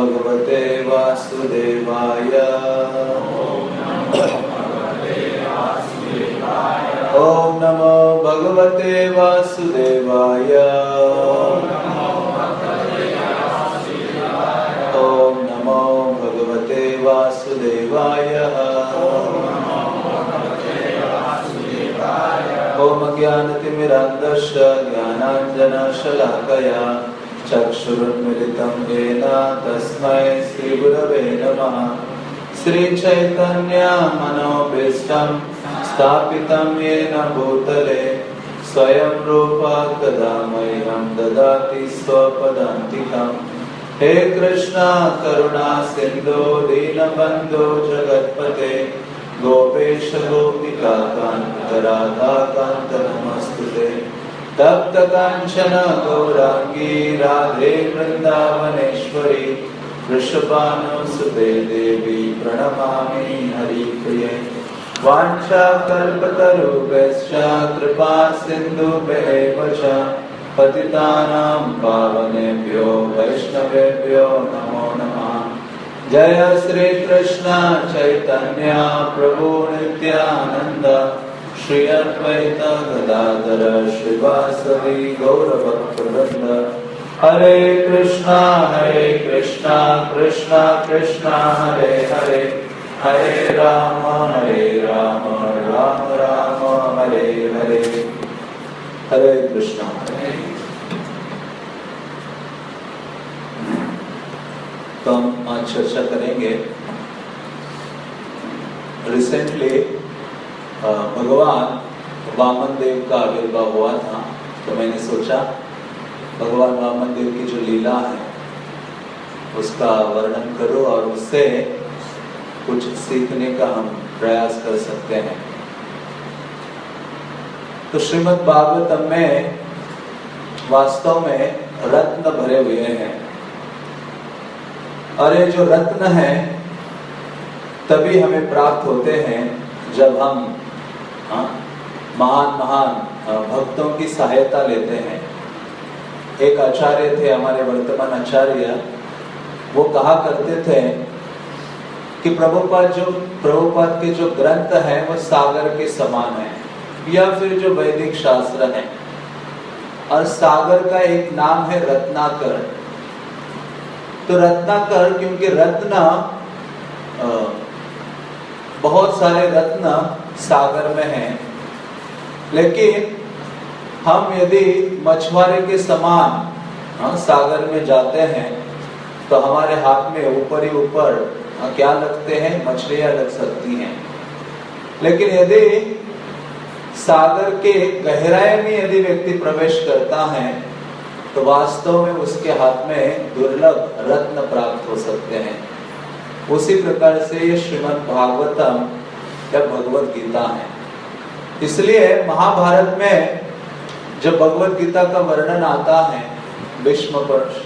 भगवते वासुदेवाय। ओम नमो भगवते वासुदेवाय। ओम नमो भगवते वासुदेवाय। ओम ज्ञानतिमिरान्धस्य ज्ञानाञ्जनशलाकया चक्षुरुन्मिलितं येन तस्मै श्रीगुरवे नमः। श्रीचैतन्य मनोभीष्टं स्थापितं येन भूतले स्वयं रूपा कदा मह्यं ददाति स्वपदान्तिकम्। हे कृष्णा करुणा सिन्धो दीनबन्धो जगत्पते गोपेश गोपिका कान्त राधा कान्त नमस्तुते। तप्त कांचन गौरांगी राधे वृंदावनेश्वरी वृषभानुसुते देवी प्रणमामि हरिप्रिये। वाञ्छाकल्पतरुभ्यश्च कृपा सिन्धुभ्येव च पतितानां पावनेभ्यो वैष्णवेभ्यो नमो नमः। जय श्री कृष्ण चैतन्य प्रभु नित्यानंद श्री अद्वैत गदाधर श्रीवासदि गौरभक्तवृंद। हरे कृष्णा कृष्णा कृष्णा हरे हरे, हरे राम राम राम हरे हरे। हरे कृष्णा। तो हम आज चर्चा करेंगे। रिसेंटली भगवान वामन देव का आविर्भाव हुआ था, तो मैंने सोचा भगवान वामन देव की जो लीला है उसका वर्णन करो और उससे कुछ सीखने का हम प्रयास कर सकते हैं। तो श्रीमद् भागवतम में वास्तव में रत्न भरे हुए हैं, और ये जो रत्न है तभी हमें प्राप्त होते हैं जब हम महान भक्तों की सहायता लेते हैं। एक आचार्य थे हमारे वर्तमान आचार्य, वो कहा करते थे कि प्रभुपाद के जो ग्रंथ है वो सागर के समान है, या फिर जो वैदिक शास्त्र है। और सागर का एक नाम है रत्नाकर। तो रत्नाकर क्योंकि रत्न बहुत सारे रत्न सागर में हैं, लेकिन हम यदि मछुआरे के समान सागर में जाते हैं तो हमारे हाथ में ऊपर ही ऊपर क्या लगते हैं, मछलियां लग सकती हैं। लेकिन यदि सागर के गहराई में यदि व्यक्ति प्रवेश करता है तो वास्तव में उसके हाथ में दुर्लभ रत्न प्राप्त हो सकते हैं। उसी प्रकार से ये श्रीमद् भागवतम या भगवत गीता है। इसलिए महाभारत में जब भगवत गीता का वर्णन आता है भीष्म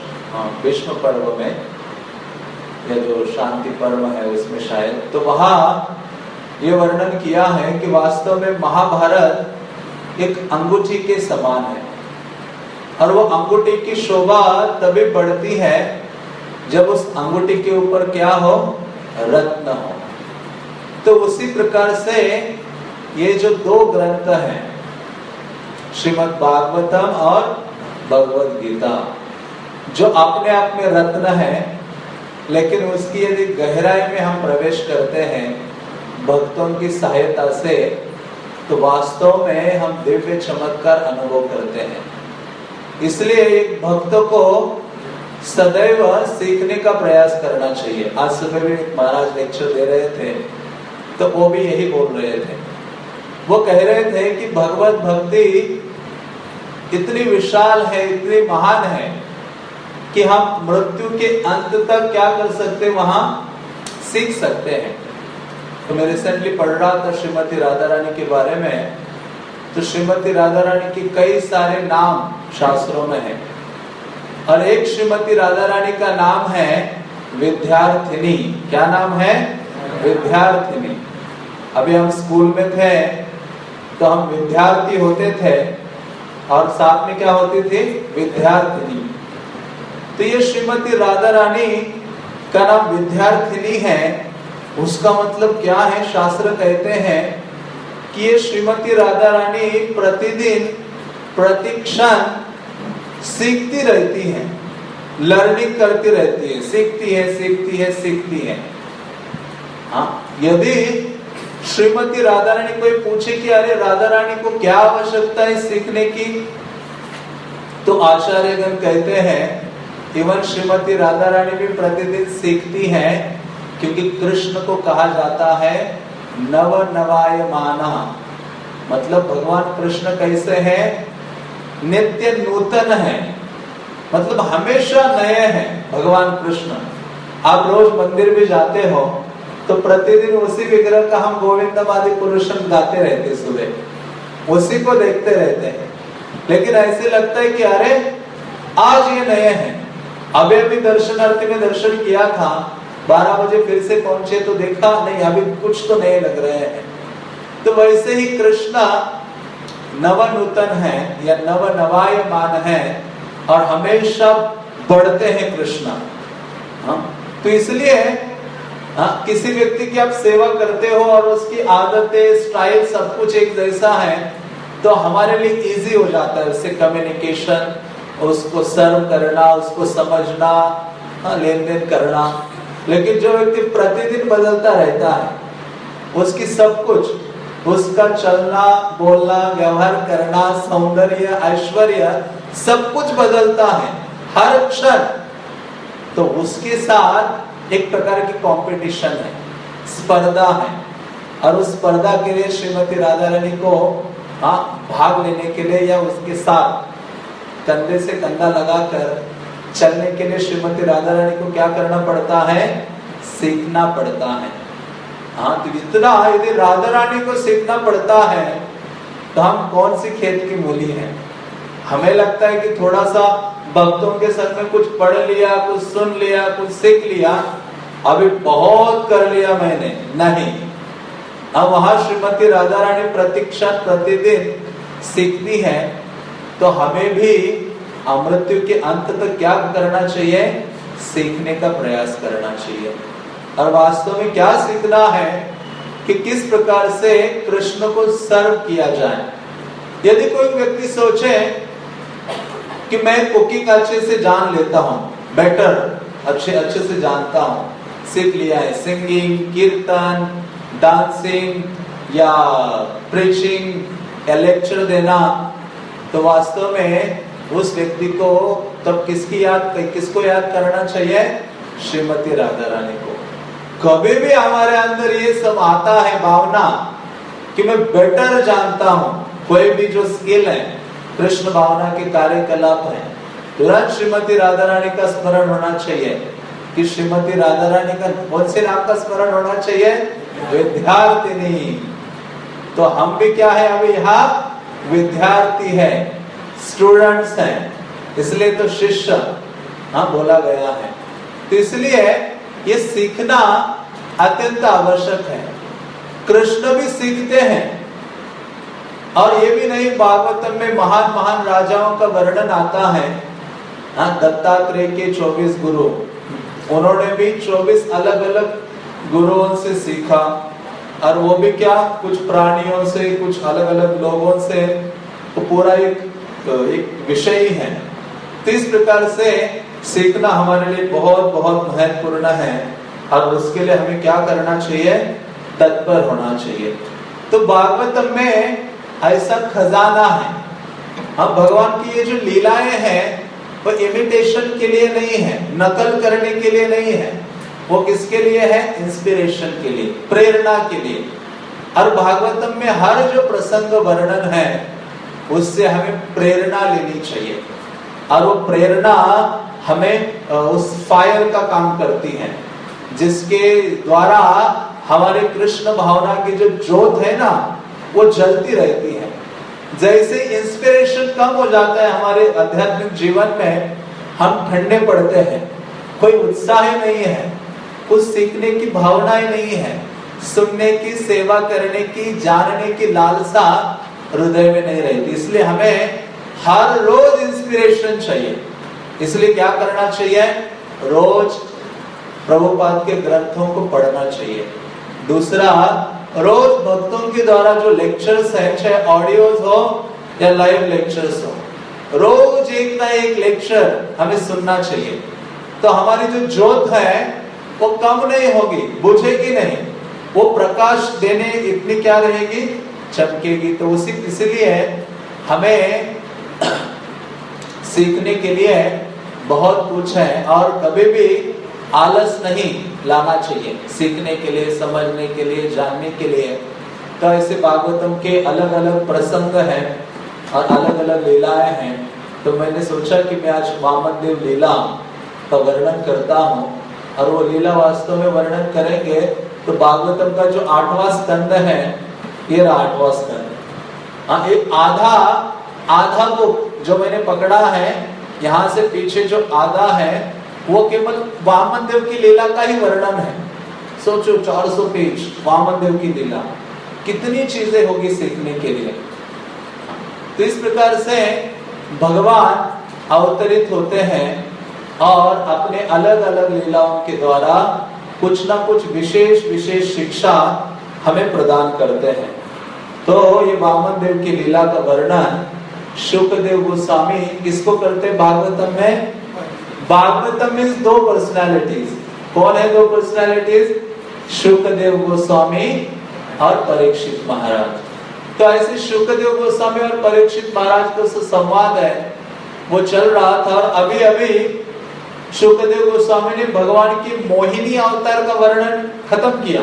पर्व में, या जो शांति पर्व है उसमें शायद, तो वहां ये वर्णन किया है कि वास्तव में महाभारत एक अंगूठी के समान है, और वो अंगूठी की शोभा तभी बढ़ती है जब उस अंगूठी के ऊपर क्या हो, रत्न हो। तो उसी प्रकार से ये जो दो ग्रंथ हैं श्रीमद् भागवतम और भगवत गीता, जो अपने आप में रत्न है, लेकिन उसकी यदि गहराई में हम प्रवेश करते हैं भक्तों की सहायता से, तो वास्तव में हम दिव्य चमत्कार अनुभव करते हैं। इसलिए एक भक्त को सदैव सीखने का प्रयास करना चाहिए। आज सुबह भी महाराज लेक्चर दे रहे थे तो वो भी यही बोल रहे थे। वो कह रहे थे कि भगवत भक्ति इतनी विशाल है, इतनी महान है कि हम मृत्यु के अंत तक क्या कर सकते, वहां सीख सकते हैं। तो मैं रिसेंटली पढ़ रहा था श्रीमती राधा रानी के बारे में, तो श्रीमती राधा रानी की कई सारे नाम शास्त्रों में है, और एक श्रीमती राधा रानी का नाम है विद्यार्थिनी। क्या नाम है? विद्यार्थिनी। अभी हम स्कूल में थे तो हम विद्यार्थी होते थे और साथ में क्या होती थी? विद्यार्थिनी। तो ये श्रीमती राधा रानी का नाम विद्यार्थिनी है, उसका मतलब क्या है? शास्त्र कहते हैं कि ये श्रीमती राधा रानी प्रतिदिन प्रतिक्षण सीखती रहती है, लर्निंग करती रहती है, सीखती है, सीखती है, सीखती है। हाँ, यदि श्रीमती राधा रानी कोई पूछे कि अरे राधा रानी को क्या आवश्यकता है सीखने की, तो आचार्यगण कहते हैं इवन श्रीमती राधा रानी भी प्रतिदिन सीखती है, क्योंकि कृष्ण को कहा जाता है नव नवायमाना, मतलब भगवान कृष्ण कैसे है? नित्य नूतन है, मतलब हमेशा नए हैं भगवान कृष्ण। आप रोज मंदिर भी जाते हो तो प्रतिदिन उसी विग्रह का हम गोविंदम आदि पुरुषम गाते रहते, सुबह उसी को देखते रहते हैं, लेकिन ऐसे लगता है कि अरे आज ये नए हैं। अभी अभी दर्शनार्थी में दर्शन किया था, 12 बजे फिर से पहुंचे तो देखा नहीं अभी कुछ तो नए लग रहे हैं। तो वैसे ही कृष्णा नव नूतन है या नव नवायमान है और हमेशा बढ़ते हैं कृष्णा। तो इसलिए किसी व्यक्ति की आप सेवा करते हो और उसकी आदतें, स्टाइल सब कुछ एक जैसा है, तो हमारे लिए इजी हो जाता है उससे कम्युनिकेशन, उसको सर्व करना, उसको समझना, लेन देन करना। लेकिन जो व्यक्ति प्रतिदिन बदलता रहता है, उसकी सब कुछ, उसका चलना, बोलना, व्यवहार करना, सौंदर्य, ऐश्वर्य सब कुछ बदलता है हर क्षण, तो उसके साथ एक प्रकार की कंपटीशन है, स्पर्धा है। और उस स्पर्धा के लिए श्रीमती राधा रानी को भाग लेने के लिए या उसके साथ कंधे से कंधा लगाकर चलने के लिए श्रीमती राधा रानी को क्या करना पड़ता है? सीखना पड़ता है। तो इतना यदि राधा रानी को सीखना पड़ता है तो हम कौन सी खेत की मूली हैं? हमें लगता है कि थोड़ा सा भक्तों के संग में कुछ पढ़ लिया, कुछ सुन लिया, कुछ सीख लिया, अभी बहुत कर लिया मैंने, नहीं। अब वहां श्रीमती राधा रानी प्रतीक्षा प्रतिदिन सीखती है, तो हमें भी मृत्यु के अंत तक क्या करना चाहिए? सीखने का प्रयास करना चाहिए। और वास्तव में क्या सीखना है कि किस प्रकार से कृष्ण को सर्व किया जाए। यदि कोई व्यक्ति सोचे कि मैं कुकिंग अच्छे से जान लेता हूँ, बेटर अच्छे से जानता हूँ, सीख लिया है, सिंगिंग, कीर्तन, डांसिंग या प्रीचिंग या लेक्चर देना, तो वास्तव में उस व्यक्ति को तब किसको याद करना चाहिए? श्रीमती राधा रानी को। कभी भी हमारे अंदर ये सब आता है भावना कि मैं बेटर जानता हूँ, कोई भी जो स्किल है, कृष्ण भावना के कार्यकलाप है, तुरंत श्रीमती राधा रानी का स्मरण होना चाहिए। कि श्रीमती राधा रानी का कौन से नाम का स्मरण होना चाहिए? विद्यार्थिनी। तो हम भी क्या है? अभी यहाँ विद्यार्थी है, स्टूडेंट्स हैं, इसलिए तो शिष्य बोला गया है। तो इसलिए ये सीखना अत्यंत आवश्यक है। कृष्ण भी सीखते हैं, और ये भी नहीं, भागवतम में महान महान राजाओं का वर्णन आता है। दत्तात्रेय के 24 गुरु, उन्होंने भी 24 अलग अलग गुरुओं से सीखा, और वो भी क्या, कुछ प्राणियों से, कुछ अलग अलग लोगों से, तो पूरा एक विषय ही है। तो इस प्रकार से सीखना हमारे लिए बहुत बहुत महत्वपूर्ण है, और उसके लिए हमें क्या करना चाहिए? तत्पर होना चाहिए। तो भागवतम में ऐसा खजाना है। भगवान की ये जो लीलाएं हैं वो इमिटेशन के लिए नहीं है, नकल करने के लिए नहीं है, वो किसके लिए है? इंस्पिरेशन के लिए, प्रेरणा के लिए। और भागवतम में हर जो प्रसंग वर्णन है उससे हमें प्रेरणा लेनी चाहिए, और वो प्रेरणा हमें उस फायर का काम करती है, जिसके द्वारा हमारे कृष्ण भावना की जो ज्योत है ना, वो जलती रहती है। जैसे इंस्पिरेशन कम हो जाता है हमारे आध्यात्मिक जीवन में, हम ठंडे पड़ते हैं, कोई उत्साह नहीं है, कुछ सीखने की भावनाएं नहीं है, सुनने की, सेवा करने की, जानने की लालसा हृदय में नहीं रहती। इसलिए हमें हर रोज इंस्पिरेशन चाहिए। इसलिए क्या करना चाहिए? रोज प्रभुपाद के ग्रंथों को पढ़ना चाहिए। दूसरा, रोज भक्तों के द्वारा जो लेक्चर्स है, चाहे ऑडियोज हो या लाइव लेक्चर्स हो, रोज एक ना एक लेक्चर हमें सुनना चाहिए। तो हमारी जो ज्योत है वो कम नहीं होगी, बुझेगी नहीं, वो प्रकाश देने इतनी क्या रहेगी, चमकेगी। तो इसलिए हमें सीखने के लिए बहुत कुछ है और कभी भी आलस नहीं लाना चाहिए सीखने के लिए, समझने के लिए, जानने के लिए। तो ऐसे भागवतम के अलग अलग प्रसंग हैं और अलग अलग लीलाएं हैं। तो मैंने सोचा कि मैं आज वामन देव लीला का वर्णन करता हूँ और वो लीला वास्तव में वर्णन करेंगे। तो भागवतम का जो 8वां स्कंद है, ये 8वां स्कंद, हाँ, एक आधा बुक जो मैंने पकड़ा है, यहाँ से पीछे जो आधा है वो केवल वामन देव की लीला का ही वर्णन है। सोचो 400 पेज वामन देव की लीला, कितनी चीजें होगी सीखने के लिए। तो इस प्रकार से भगवान अवतरित होते हैं और अपने अलग अलग लीलाओं के द्वारा कुछ ना कुछ विशेष शिक्षा हमें प्रदान करते हैं। तो ये वामन देव की लीला का वर्णन शुकदेव गोस्वामी किसको करते हैं भागवतम में? भागवतम में 2 पर्सनालिटीज, कौन है 2 पर्सनालिटीज? शुकदेव गोस्वामी और परीक्षित महाराज। तो ऐसे शुकदेव गोस्वामी और परीक्षित महाराज का संवाद है, वो चल रहा था। और अभी अभी शुकदेव गोस्वामी ने भगवान की मोहिनी अवतार का वर्णन खत्म किया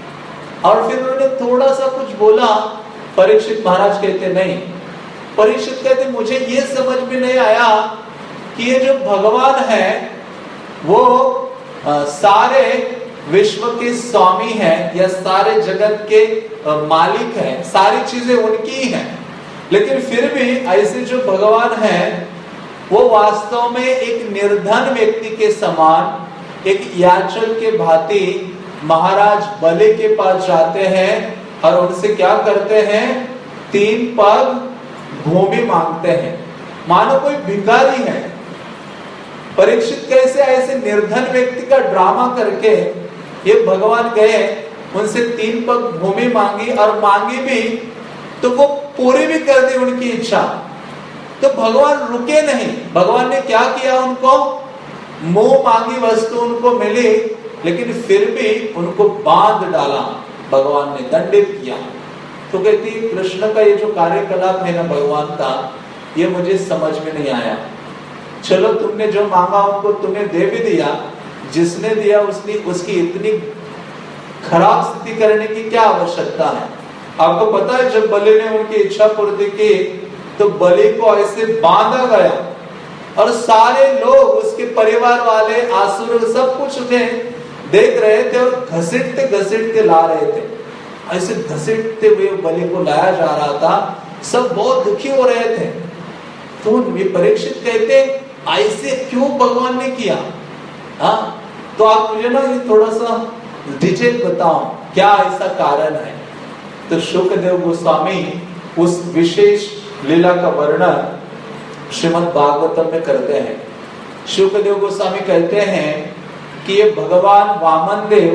और फिर उन्होंने थोड़ा सा कुछ बोला। परीक्षित महाराज कहते नहीं, परीक्षित कहते मुझे ये समझ में नहीं आया कि ये जो भगवान है वो सारे विश्व के स्वामी हैं या सारे जगत के मालिक हैं, सारी चीजें उनकी ही हैं, लेकिन फिर भी ऐसे जो भगवान हैं वो वास्तव में एक निर्धन व्यक्ति के समान, एक याचक के भांति महाराज बलि के पास जाते हैं और उनसे क्या करते हैं? 3 पग भूमि मांगते हैं, मानो कोई भिखारी है। परीक्षित कैसे ऐसे निर्धन व्यक्ति का ड्रामा करके ये भगवान गए, उनसे 3 पग भूमि मांगी और मांगी भी तो वो पूरी भी कर दी उनकी इच्छा। तो भगवान रुके नहीं, भगवान ने क्या किया? उनको मुंह मांगी वस्तु उनको मिली, लेकिन फिर भी उनको बांध डाला, भगवान ने दंडित किया। तो कहती कृष्ण का ये जो कार्यकलाप है ना भगवान का, ये मुझे समझ में नहीं आया। चलो तुमने जो मांगा उनको तुम्हें दे भी दिया, जिसने दिया उसकी इतनी खराब स्थिति करने की क्या आवश्यकता है? आपको पता है जब बलि ने उनकी इच्छा पूर्ति की तो बलि को ऐसे बांधा गया और सारे लोग, उसके परिवार वाले, आसुर, सब कुछ उन्हें देख रहे थे और घसीटते ला रहे थे। ऐसे घसीटते हुए बलि को लाया जा रहा था, सब बहुत दुखी हो रहे थे। तो परीक्षित कहते ऐसे क्यों भगवान ने किया? हाँ, तो आप मुझे ना ये थोड़ा सा डिटेल बताओ, क्या ऐसा कारण है? तो शुकदेव गोस्वामी उस विशेष लीला का वर्णन श्रीमद् भागवतम में करते हैं। शुकदेव गोस्वामी कहते हैं कि ये भगवान वामन देव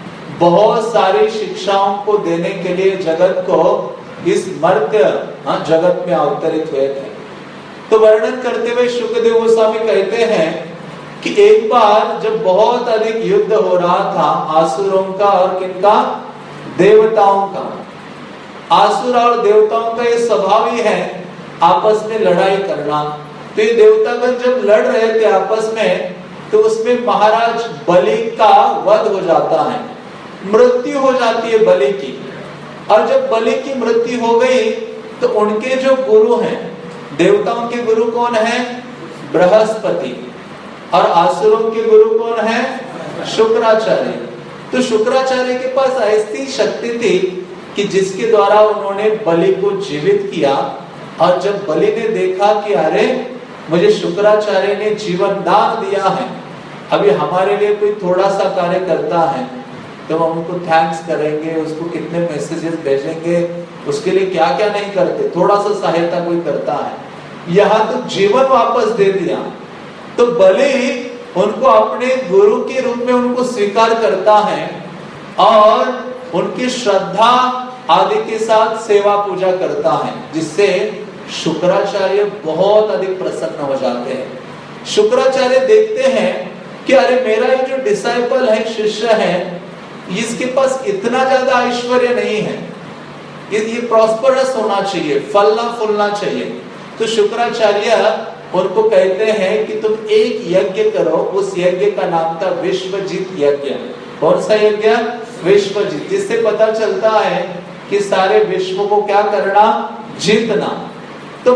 बहुत सारी शिक्षाओं को देने के लिए जगत को, इस मर्त्य जगत में अवतरित हुए थे। तो वर्णन करते हुए शुकदेव गोस्वामी कहते हैं कि एक बार जब बहुत अधिक युद्ध हो रहा था आसुरों का और किनका? देवताओं का। आसुर और देवताओं का ये स्वभाव ही है आपस में लड़ाई करना। तो ये देवतागण जब लड़ रहे थे आपस में, तो उसमें महाराज बलि का वध हो जाता है, मृत्यु हो जाती है बलि की। और जब बलि की मृत्यु हो गई तो उनके जो गुरु हैं, देवताओं के गुरु कौन है? बृहस्पति। और आसुरों के गुरु कौन है? शुक्राचार्य। तो शुक्राचार्य के पास ऐसी शक्ति थी कि जिसके द्वारा उन्होंने बलि को जीवित किया। और जब बलि ने देखा कि अरे मुझे शुक्राचार्य ने जीवन दान दिया है, अभी हमारे लिए कोई थोड़ा सा कार्य करता है तो हम उनको थैंक्स करेंगे, उसको कितने मैसेजेस भेजेंगे, उसके लिए क्या क्या नहीं करते, थोड़ा सा सहायता कोई करता है, यहाँ तो जीवन वापस दे दिया। तो बलि उनको अपने गुरु के रूप में उनको स्वीकार करता है और उनकी श्रद्धा आदि के साथ सेवा पूजा करता है, जिससे शुक्राचार्य बहुत अधिक प्रसन्न हो जाते हैं। शुक्राचार्य देखते हैं कि अरे मेरा ये जो डिसाइपल है, शिष्य है, इसके पास इतना ज्यादा ऐश्वर्य नहीं है, ये प्रॉस्परस होना चाहिए, फलना फूलना चाहिए। तो शुक्राचार्य उनको कहते हैं कि तुम एक यज्ञ करो। उस यज्ञ का नाम था विश्वजित यज्ञ। कौन सा यज्ञ? विश्वजित। जिससे पता चलता है कि सारे विश्व को क्या करना? जीतना। तो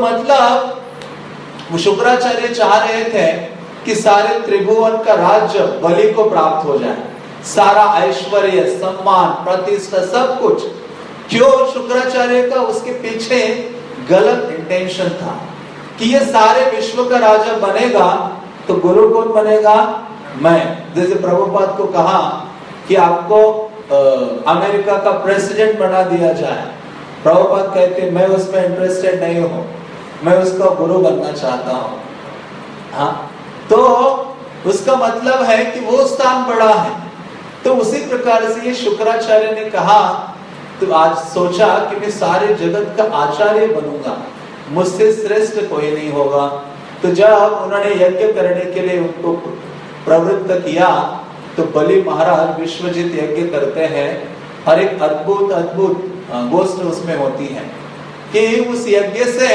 मतलब शुक्राचार्य चाह रहे थे कि सारे त्रिभुवन का राज्य बलि को प्राप्त हो जाए, सारा ऐश्वर्य, सम्मान, प्रतिष्ठा, सब कुछ। क्यों? शुक्राचार्य का उसके पीछे गलत इंटेंशन था कि ये सारे विश्व का राजा बनेगा तो गुरु कौन बनेगा? मैं। जैसे प्रभुपाद को कहा कि आपको अमेरिका का प्रेसिडेंट बना दिया जाए, प्रभुपाद कहते मैं उसमें इंटरेस्टेड नहीं हूं, मैं उसका गुरु बनना चाहता हूं। हाँ, तो उसका मतलब है कि वो स्थान बड़ा है। तो उसी प्रकार से ये शुक्राचार्य ने कहा, तो आज सोचा कि मैं सारे जगत का आचार्य बनूंगा, मुझसे श्रेष्ठ कोई नहीं होगा। तो जब उन्होंने यज्ञ करने के लिए उनको प्रवृत्त किया तो बलि महाराज विश्वजित यज्ञ करते हैं और एक अद्भुत गोष्ठ उसमें होती है कि उस यज्ञ से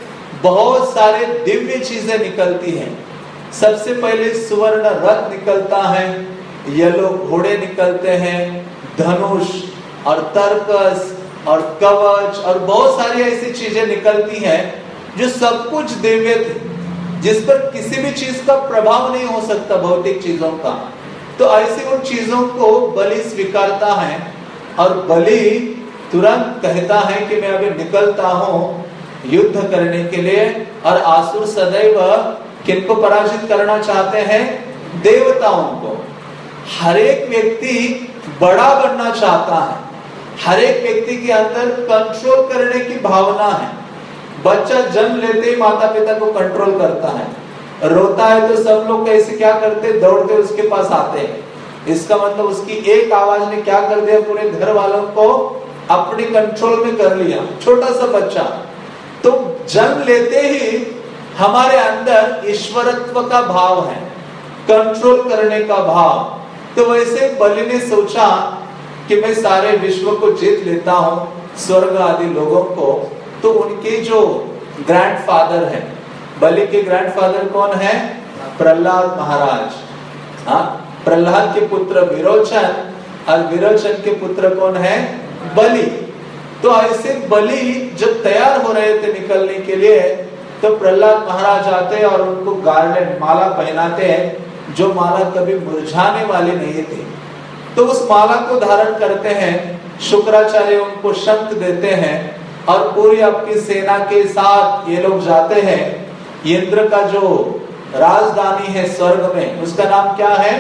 बहुत सारे दिव्य चीजें निकलती हैं। सबसे पहले सुवर्ण रथ निकलता है, येलो घोड़े निकलते हैं, धनुष और तर्कस और कवच और बहुत सारी ऐसी चीजें निकलती हैं जो सब कुछ दिव्य थे, जिस पर किसी भी चीज का प्रभाव नहीं हो सकता, भौतिक चीजों का। तो ऐसी उन चीजों को बलि स्वीकारता है और बलि तुरंत कहता है कि मैं अभी निकलता हूं युद्ध करने के लिए। और आसुर सदैव किनको पराजित करना चाहते हैं? देवताओं को। हर एक व्यक्ति बड़ा बनना चाहता है, हर एक व्यक्ति के अंदर कंट्रोल करने की भावना है। बच्चा जन्म लेते ही माता पिता को कंट्रोल करता है, रोता है तो सब लोग कैसे क्या करते? दौड़ते उसके पास आते हैं। इसका मतलब उसकी एक आवाज ने क्या कर दिया? पूरे घर वालों को अपने कंट्रोल में कर लिया। छोटा सा बच्चा तो जन्म लेते ही हमारे अंदर ईश्वरत्व का भाव है, कंट्रोल करने का भाव। तो वैसे बलि ने सोचा कि मैं सारे विश्व को जीत लेता हूं, स्वर्ग आदि लोगों को। तो उनके जो ग्रैंडफादर है, बलि के ग्रैंडफादर कौन है? प्रहलाद महाराज। हाँ, प्रहलाद के पुत्र विरोचन और विरोचन के पुत्र कौन है? बलि। तो ऐसे बलि जब तैयार हो रहे थे निकलने के लिए तो प्रहलाद महाराज आते हैं और उनको गार्लेंड माला पहनाते हैं, जो माला कभी मुरझाने वाली नहीं थी। तो उस माला को धारण करते हैं। शुक्राचार्य उनको शंख देते हैं और पूरी आपकी सेना के साथ ये लोग जाते हैं। इंद्र का जो राजधानी है स्वर्ग में, उसका नाम क्या है?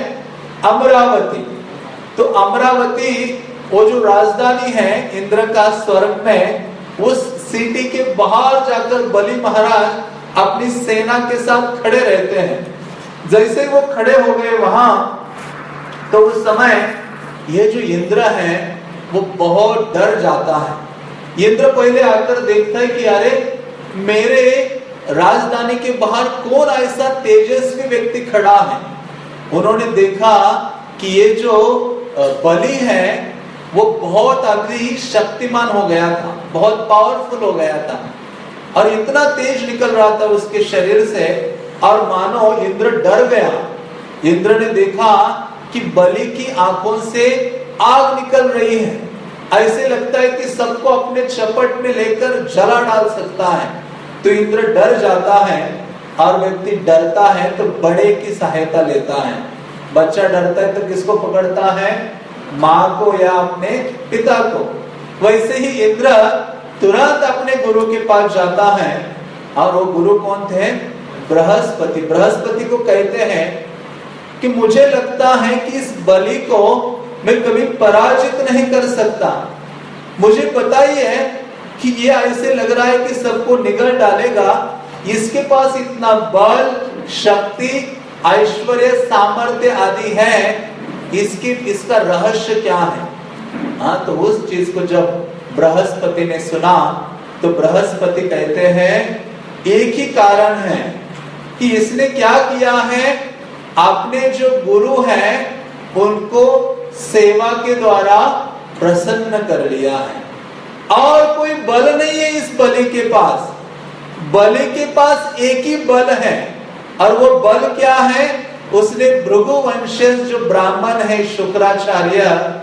अमरावती। तो अमरावती वो जो राजधानी है इंद्र का स्वर्ग में, उस सिटी के बाहर जाकर बलि महाराज अपनी सेना के साथ खड़े रहते हैं। जैसे वो खड़े हो गए वहां, तो उस समय ये जो इंद्र है वो बहुत डर जाता है। इंद्र पहले आकर देखता है कि अरे मेरे राजधानी के बाहर कौन ऐसा तेजस्वी व्यक्ति खड़ा है। उन्होंने देखा कि ये जो बलि है वो बहुत अभी शक्तिमान हो गया था, बहुत पावरफुल हो गया था और इतना तेज निकल रहा था उसके शरीर से, और मानो इंद्र डर गया। इंद्र ने देखा कि बलि की आंखों से आग निकल रही है, ऐसे लगता है कि सबको अपने चपट में लेकर जला डाल सकता है। तो इंद्र डर जाता है और व्यक्ति डरता है तो बड़े की सहायता लेता है। बच्चा डरता है तो किसको पकड़ता है? माँ को या अपने पिता को। वैसे ही इंद्र तुरंत अपने गुरु के पास जाता है और वो गुरु कौन थे? बृहस्पति। बृहस्पति को कहते हैं कि मुझे लगता है कि इस बलि को मैं कभी पराजित नहीं कर सकता। मुझे पता ही है कि ये ऐसे लग रहा है कि सबको निगल डालेगा। इसके पास इतना बल, शक्ति ऐश्वर्य, सामर्थ्य आदि है, इसका रहस्य क्या है? हाँ, तो उस चीज को जब बृहस्पति ने सुना तो बृहस्पति कहते हैं एक ही कारण है कि इसने क्या किया है, अपने जो गुरु हैं उनको सेवा के द्वारा प्रसन्न कर लिया है। और कोई बल नहीं है इस बलि के पास। बलि के पास एक ही बल है, और वो बल क्या है? उसने भृगु वंशज जो ब्राह्मण है शुक्राचार्य,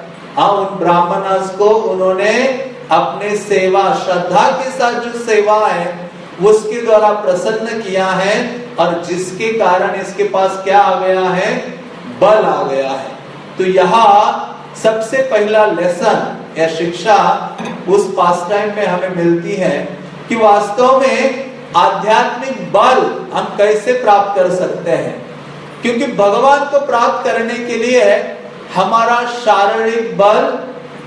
उन ब्राह्मणों को उन्होंने अपने सेवा, श्रद्धा के साथ जो सेवा है उसके द्वारा प्रसन्न किया है, और जिसके कारण इसके पास क्या आ गया है? बल आ गया है। तो यहाँ सबसे पहला लेसन या शिक्षा उस पास टाइम में हमें मिलती है कि वास्तव में आध्यात्मिक बल हम कैसे प्राप्त कर सकते हैं। क्योंकि भगवान को प्राप्त करने के लिए हमारा शारीरिक बल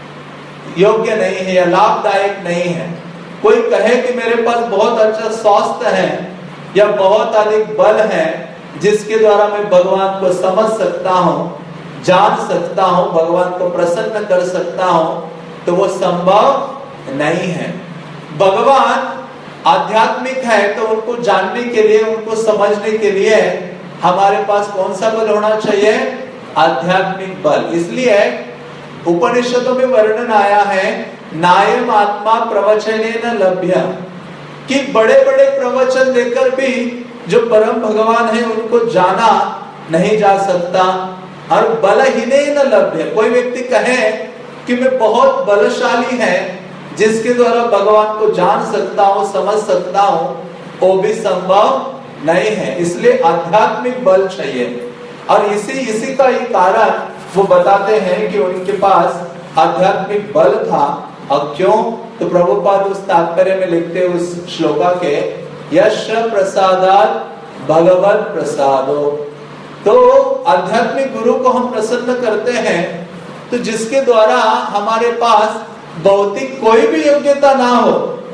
योग्य नहीं है या लाभदायक नहीं है। कोई कहे कि मेरे पास बहुत अच्छा स्वास्थ्य है या बहुत अधिक बल है जिसके द्वारा मैं भगवान को समझ सकता हूँ, जान सकता हूँ, भगवान को प्रसन्न कर सकता हूँ, तो वो संभव नहीं है। भगवान आध्यात्मिक है तो उनको जानने के लिए, उनको समझने के लिए हमारे पास कौन सा बल होना चाहिए? आध्यात्मिक बल। इसलिए उपनिषदों में वर्णन आया है नायम आत्मा प्रवचनेन लभ्य, कि बड़े बड़े प्रवचन देकर भी जो परम भगवान है उनको जाना नहीं जा सकता। और बलहीनेन लभ्य, कोई व्यक्ति कहे कि मैं बहुत बलशाली है जिसके द्वारा भगवान को जान सकता हूँ, समझ सकता हूँ, वो भी संभव नहीं है। इसलिए आध्यात्मिक बल चाहिए। और इसी का ही कारण वो बताते हैं कि उनके पास आध्यात्मिक बल था। अब क्यों? तो प्रभुपाद उस तात्पर्य में लिखते उस श्लोका के, यश प्रसादात भगवत प्रसादो। तो आध्यात्मिक गुरु को हम प्रसन्न करते हैं तो जिसके द्वारा हमारे पास भौतिक कोई भी योग्यता ना हो,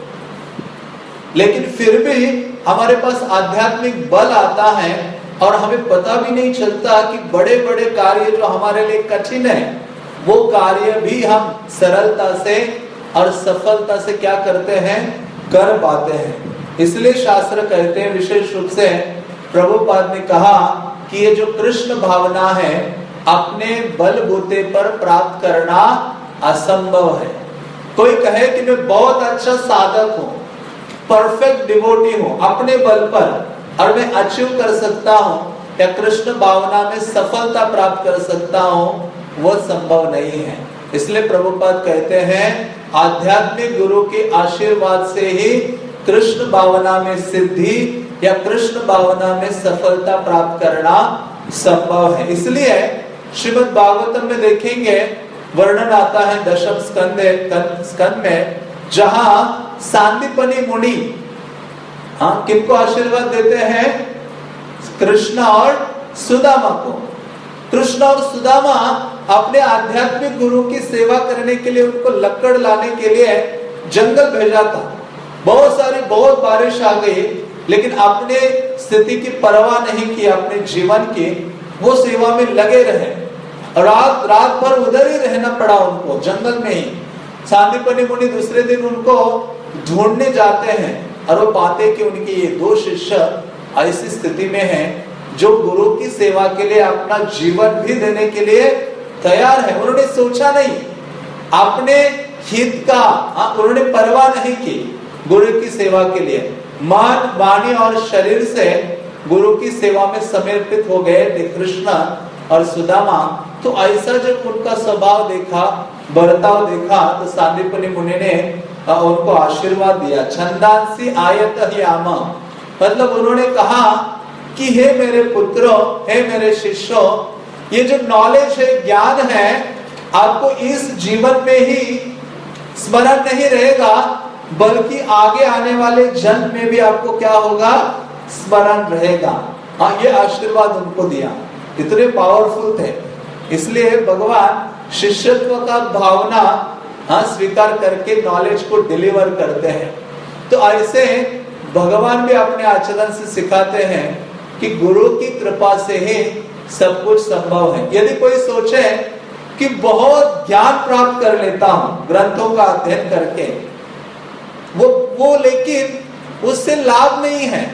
लेकिन फिर भी हमारे पास आध्यात्मिक बल आता है और हमें पता भी नहीं चलता कि बड़े बड़े कार्य जो हमारे लिए कठिन है वो कार्य भी हम सरलता से और सफलता से क्या करते हैं? कर पाते हैं। इसलिए शास्त्र कहते हैं, विशेष रूप से प्रभुपाद ने कहा कि ये जो कृष्ण भावना है अपने बलबूते पर प्राप्त करना असंभव है। कोई कहे कि मैं बहुत अच्छा साधक हूँ, परफेक्ट डिवोटी हूँ अपने बल पर, और मैं अचीव कर सकता हूँ या कृष्ण भावना में सफलता प्राप्त कर सकता हूँ, वो संभव नहीं है। इसलिए प्रभुपाद कहते हैं आध्यात्मिक गुरु के आशीर्वाद से ही कृष्ण भावना में सिद्धि या कृष्ण भावना में सफलता प्राप्त करना संभव है। इसलिए श्रीमद् भागवतम में देखेंगे वर्णन आता है दशम स्कंद में, जहां सांदीपनि मुनि किनको आशीर्वाद देते हैं? कृष्ण और सुदामा को। कृष्ण और सुदामा अपने आध्यात्मिक गुरु की सेवा करने के लिए, उनको लकड़ लाने के लिए जंगल भेजा था। बहुत बारिश आ गई, लेकिन अपने स्थिति की परवाह नहीं की, अपने जीवन की वो सेवा में लगे रहे। रात भर उधर ही रहना पड़ा उनको, जंगल में ही। सांदीपनि मुनि दूसरे दिन उनको ढूंढने जाते हैं और वो पाते कि उनके ये दो शिष्य ऐसी स्थिति में हैं जो गुरु की सेवा के लिए अपना जीवन भी देने के लिए तैयार है। उन्होंने सोचा नहीं अपने हित का, उन्होंने परवाह नहीं की गुरु की सेवा के लिए। मन, वाणी और शरीर से गुरु की सेवा में समर्पित हो गए थे कृष्ण और सुदामा। तो ऐसा जब उनका स्वभाव देखा, बर्ताव देखा, तो सांदीपनि मुनि ने उनको आशीर्वाद दिया। छंदांसी आयत याम, मतलब उन्होंने कहा कि हे मेरे पुत्रों, हे मेरे शिष्यों, ये जो नॉलेज है, ज्ञान है, आपको इस जीवन में ही स्मरण नहीं रहेगा, बल्कि आगे आने वाले जन्म में भी आपको क्या होगा? स्मरण रहेगा। ये आशीर्वाद उनको दिया, इतने पावरफुल थे। इसलिए भगवान शिष्यत्व का भावना स्वीकार करके नॉलेज को डिलीवर करते हैं। तो ऐसे भगवान भी अपने आचरण से सिखाते हैं कि गुरु की कृपा से ही सब कुछ संभव है। यदि कोई सोचे कि बहुत ज्ञान प्राप्त कर लेता हूं ग्रंथों का अध्ययन करके, वो लेकिन उससे लाभ नहीं है।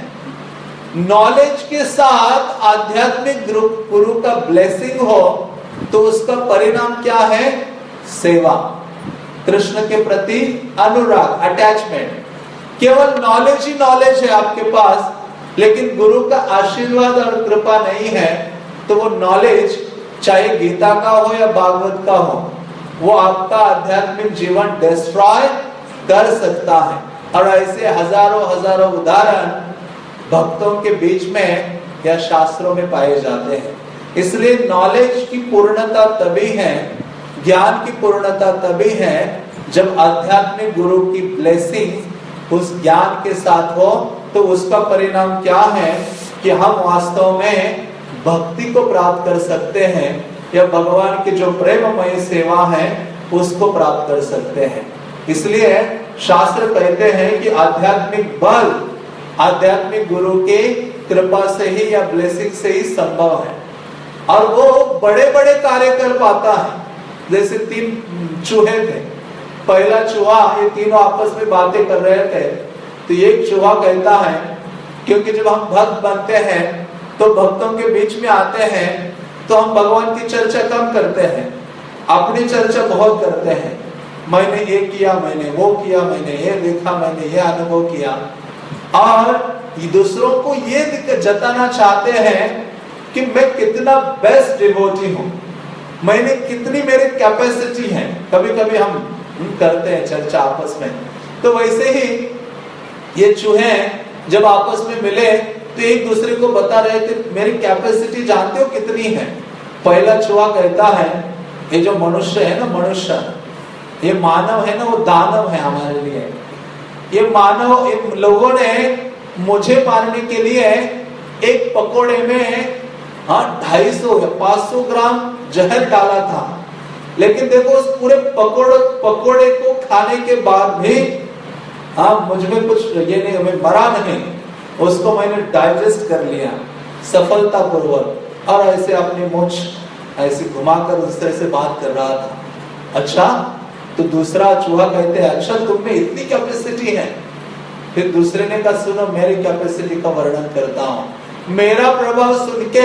नॉलेज के साथ आध्यात्मिक गुरु का ब्लेसिंग हो तो उसका परिणाम क्या है? सेवा, कृष्ण के प्रति अनुराग, अटैचमेंट। केवल नॉलेज ही नॉलेज है आपके पास, लेकिन गुरु का आशीर्वाद और कृपा नहीं है, तो वो नॉलेज चाहे गीता का हो या भागवत का हो, वो आपका आध्यात्मिक जीवन डिस्ट्रॉय कर सकता है। और ऐसे हजारों हजारों उदाहरण भक्तों के बीच में या शास्त्रों में पाए जाते हैं। इसलिए नॉलेज की पूर्णता तभी है, ज्ञान की पूर्णता तभी है जब आध्यात्मिक गुरु की ब्लेसिंग उस ज्ञान के साथ हो। तो उसका परिणाम क्या है कि हम वास्तव में भक्ति को प्राप्त कर सकते हैं या भगवान की जो प्रेममय सेवा है उसको प्राप्त कर सकते हैं। इसलिए शास्त्र कहते हैं कि आध्यात्मिक बल आध्यात्मिक गुरु के कृपा से ही या ब्लेसिंग से ही संभव है। और वो बड़े बड़े कार्य कर पाता है। जैसे 3 चूहे थे, पहला चूहा, ये तीनों आपस में बातें कर रहे थे, तो एक चूहा कहता है, क्योंकि जब हम भक्त बनते हैं तो भक्तों के बीच में आते हैं तो हम भगवान की चर्चा कम करते हैं, अपनी चर्चा बहुत करते हैं। मैंने ये किया, मैंने वो किया, मैंने ये देखा, मैंने ये अनुभव किया, और दूसरों को ये जताना चाहते हैं कि मैं कितना बेस्ट डिवोटी हूँ, मैंने कितनी मेरी कैपेसिटी है। कभी कभी हम करते हैं चर्चा आपस में। तो वैसे ही ये चूहे जब आपस में मिले तो एक दूसरे को बता रहे थे, मेरी कैपेसिटी जानते हो कितनी है? पहला चूहा कहता है, ये जो मनुष्य है ना, मनुष्य, ये मानव है ना, वो दानव है हमारे लिए। ये मानव, इन लोगों ने मुझे मारने के लिए एक पकोड़े में 250 या 500 ग्राम जहर डाला था, लेकिन देखो उस पूरे पकोड़े को खाने के बाद भी मुझमें कुछ ये नहीं, हमें मरा नहीं, उसको मैंने डाइजेस्ट कर लिया सफलता पूर्वक। और ऐसे अपनी मूंछ ऐसे घुमाकर दूसरे से बात कर रहा था। अच्छा, तो दूसरा चूहा कहते हैं, अच्छा तुम में इतनी कैपेसिटी है? फिर दूसरे ने कहा, सुनो मेरी कैपेसिटी का वर्णन करता हूँ। मेरा प्रभाव सुन के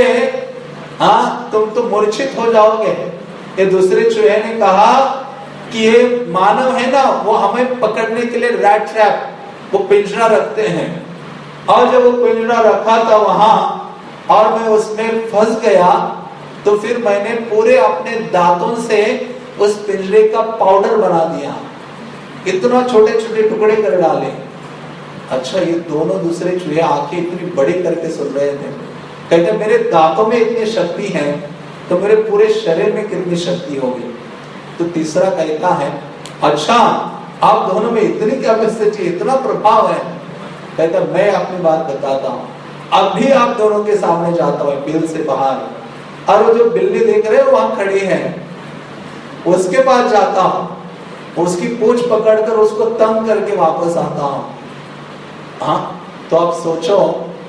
तुम तो मूर्छित हो जाओगे। ये दूसरे चूहे ने कहा कि ये मानव है ना, वो हमें पकड़ने के लिए रैट ट्रैप, वो पिंजरा रखते हैं, और जब वो पिंजरा रखा था वहां और मैं उसमें फंस गया, तो फिर मैंने पूरे अपने दांतों से उस पिंजरे का पाउडर बना दिया, इतना छोटे छोटे टुकड़े कर डाले। अच्छा, ये दोनों दूसरे चूहे आंखें इतनी बड़ी करके सुन रहे थे, कहते मेरे दांतों में इतनी शक्ति है तो मेरे पूरे शरीर में कितनी शक्ति होगी। तो तीसरा कहता है, अच्छा आप दोनों में इतनी कैपेसिटी, इतना प्रभाव है? कहता मैं अपनी बात बताता हूँ, अभी आप दोनों के सामने जाता हूँ बिल से बाहर, और वो जो बिल्ली देख रहे हो वहां खड़ी है, उसके पास जाता हूँ, उसकी पूंछ पकड़कर उसको तंग करके वापस आता हूँ। तो आप सोचो,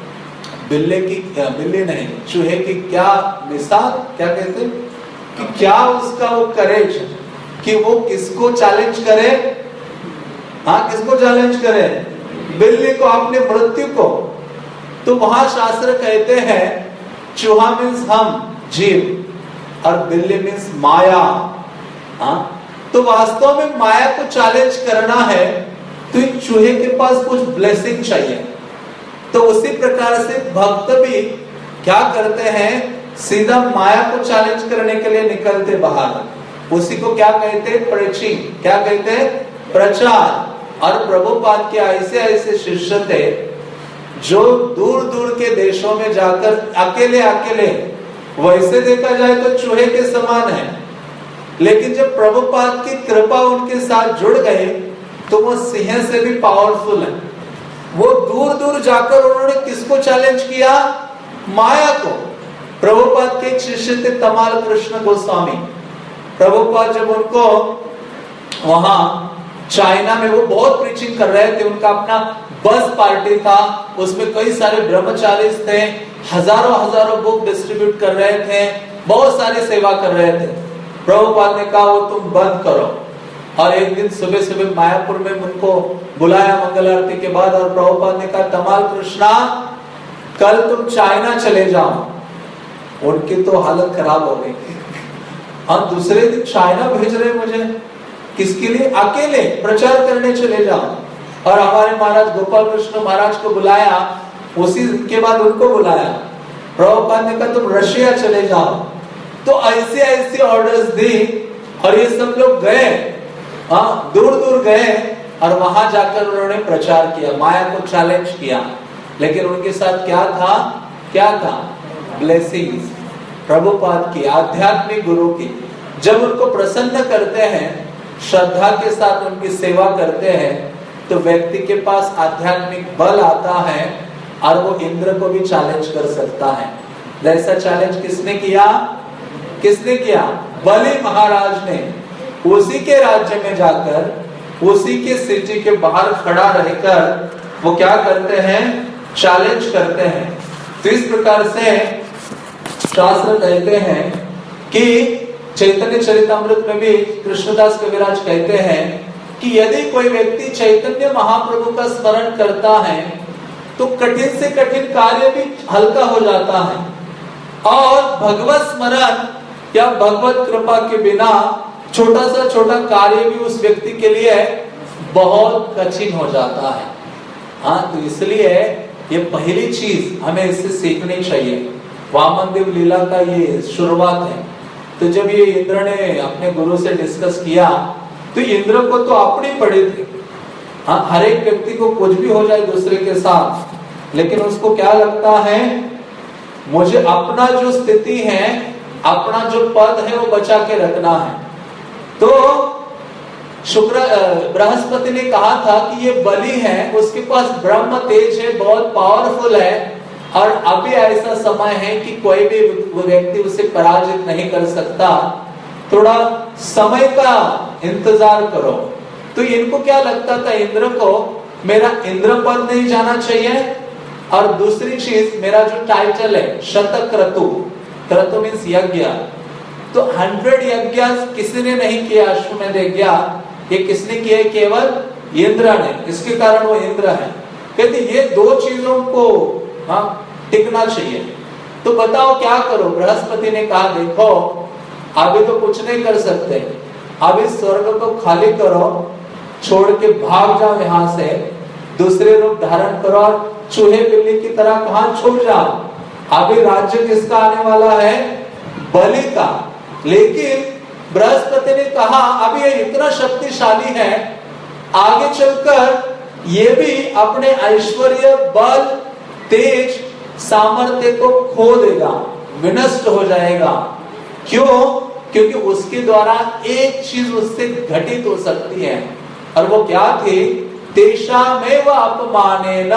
बिल्ली नहीं, चूहे की क्या मिसाल, क्या कहते हैं कि क्या उसका वो करेज कि वो किसको चैलेंज करे? किसको चैलेंज करे? बिल्ली को, अपने मृत्यु को। तो वहां शास्त्र कहते हैं, चूहा मीन्स हम जीव और बिल्ली मीन्स माया। तो वास्तव में माया को चैलेंज करना है तो एक चूहे के पास कुछ ब्लेसिंग चाहिए। तो उसी प्रकार से भक्त भी क्या करते हैं, सीधा माया को चैलेंज करने के लिए निकलते बाहर। उसी को क्या कहते हैं? प्रीचिंग। क्या कहते हैं? प्रचार। और प्रभुपाद के ऐसे ऐसे शिष्य थे जो दूर दूर के देशों में जाकर अकेले अकेले, वैसे देखा जाए तो चूहे के समान है, लेकिन जब प्रभुपाद की कृपा उनके साथ जुड़ गए तो वो सिंह से भी पावरफुल है। वो दूर दूर जाकर उन्होंने किसको चैलेंज किया? माया को। प्रभुपाद के शिष्य थे तमाल कृष्ण गोस्वामी। प्रभुपाद जब उनको वहां चाइना में, वो बहुत प्रीचिंग कर रहे थे, उनका अपना बस पार्टी था, उसमें कई सारे ब्रह्मचारी थे, हजारों बुक डिस्ट्रीब्यूट कर रहे थे, बहुत सारी सेवा कर रहे थे। प्रभुपाद ने कहा वो तुम बंद करो। और एक दिन सुबह सुबह मायापुर में उनको बुलाया मंगल आरती के बाद, और प्रभुपाद ने कहा तमाल कृष्णा कल तुम चाइना चले जाओ। उनकी तो हालत खराब हो गई। और दूसरे दिन चाइना भेज रहे मुझे, किसके लिए? अकेले प्रचार करने चले जाओ। और हमारे महाराज गोपाल कृष्ण महाराज को बुलाया, उसी के बाद उनको बुलाया। प्रभुपाद ने कहा तुम रशिया चले जाओ। तो ऐसे ऐसे ऑर्डर्स दी, और ये सब लोग गए, दूर दूर गए, और वहां जाकर उन्होंने प्रचार किया, माया को चैलेंज किया। लेकिन उनके साथ क्या था? ब्लेसिंग्स, प्रभुपाद की, आध्यात्मिक गुरु की। जब उनको प्रसन्न करते हैं, श्रद्धा के साथ उनकी सेवा करते हैं, तो व्यक्ति के पास आध्यात्मिक बल आता है, और वो इंद्र को भी चैलेंज कर सकता है। जैसा चैलेंज किसने किया? बलि महाराज ने। उसी के राज्य में जाकर, उसी के सिटी के बाहर खड़ा रहकर वो क्या करते हैं? चैलेंज करते हैं। तो इस प्रकार से शास्त्र कहते हैं कि चैतन्य चरितामृत में भी कृष्णदास कविराज कहते हैं कि यदि कोई व्यक्ति चैतन्य महाप्रभु का स्मरण करता है तो कठिन से कठिन कार्य भी हल्का हो जाता है, और भगवत स्मरण या भगवत कृपा के बिना छोटा सा छोटा कार्य भी उस व्यक्ति के लिए बहुत कठिन हो जाता है। तो इसलिए ये पहली चीज हमें इससे सीखनी चाहिए। वामन देव लीला का ये शुरुआत है। तो जब ये इंद्र ने अपने गुरु से डिस्कस किया, तो इंद्र को तो अपनी पड़ी थी। हर एक व्यक्ति को कुछ भी हो जाए दूसरे के साथ, लेकिन उसको क्या लगता है? मुझे अपना जो स्थिति है, अपना जो पद है, वो बचा के रखना है। तो बृहस्पति ने कहा था कि ये बलि है, उसके पास ब्रह्म तेज है, बहुत पावरफुल है, और अभी ऐसा समय है कि कोई भी व्यक्ति उसे पराजित नहीं कर सकता, थोड़ा समय का इंतजार करो। तो इनको क्या लगता था, इंद्र को मेरा इंद्र पद नहीं जाना चाहिए, और दूसरी चीज मेरा जो टाइटल है शतक्रतु, क्रतु मीन्स यज्ञ, तो 100 यज्ञ किसी ने नहीं किया, अश्वमेध यज्ञ, ये किसने किया? केवल इंद्र ने। इसके कारण वो इंद्र है। कहते ये दो चीजों को टिकना चाहिए। तो बताओ क्या करो? बृहस्पति ने कहा देखो अभी तो कुछ नहीं कर सकते, अभी स्वर्ग को खाली करो, छोड़ के भाग जाओ यहाँ से, दूसरे रूप धारण करो, और चूहे बिल्ली की तरह कहां छुप जाओ। अभी राज्य किसका आने वाला है? बलि का। लेकिन बृहस्पति ने कहा अभी ये इतना शक्तिशाली है, आगे चलकर ये भी अपने ऐश्वर्य, बल, तेज, सामर्थ्य को खो देगा, विनष्ट हो जाएगा। क्यों? क्योंकि उसके द्वारा एक चीज उससे घटित हो सकती है, और वो क्या थी? तेषामेव अपमानेन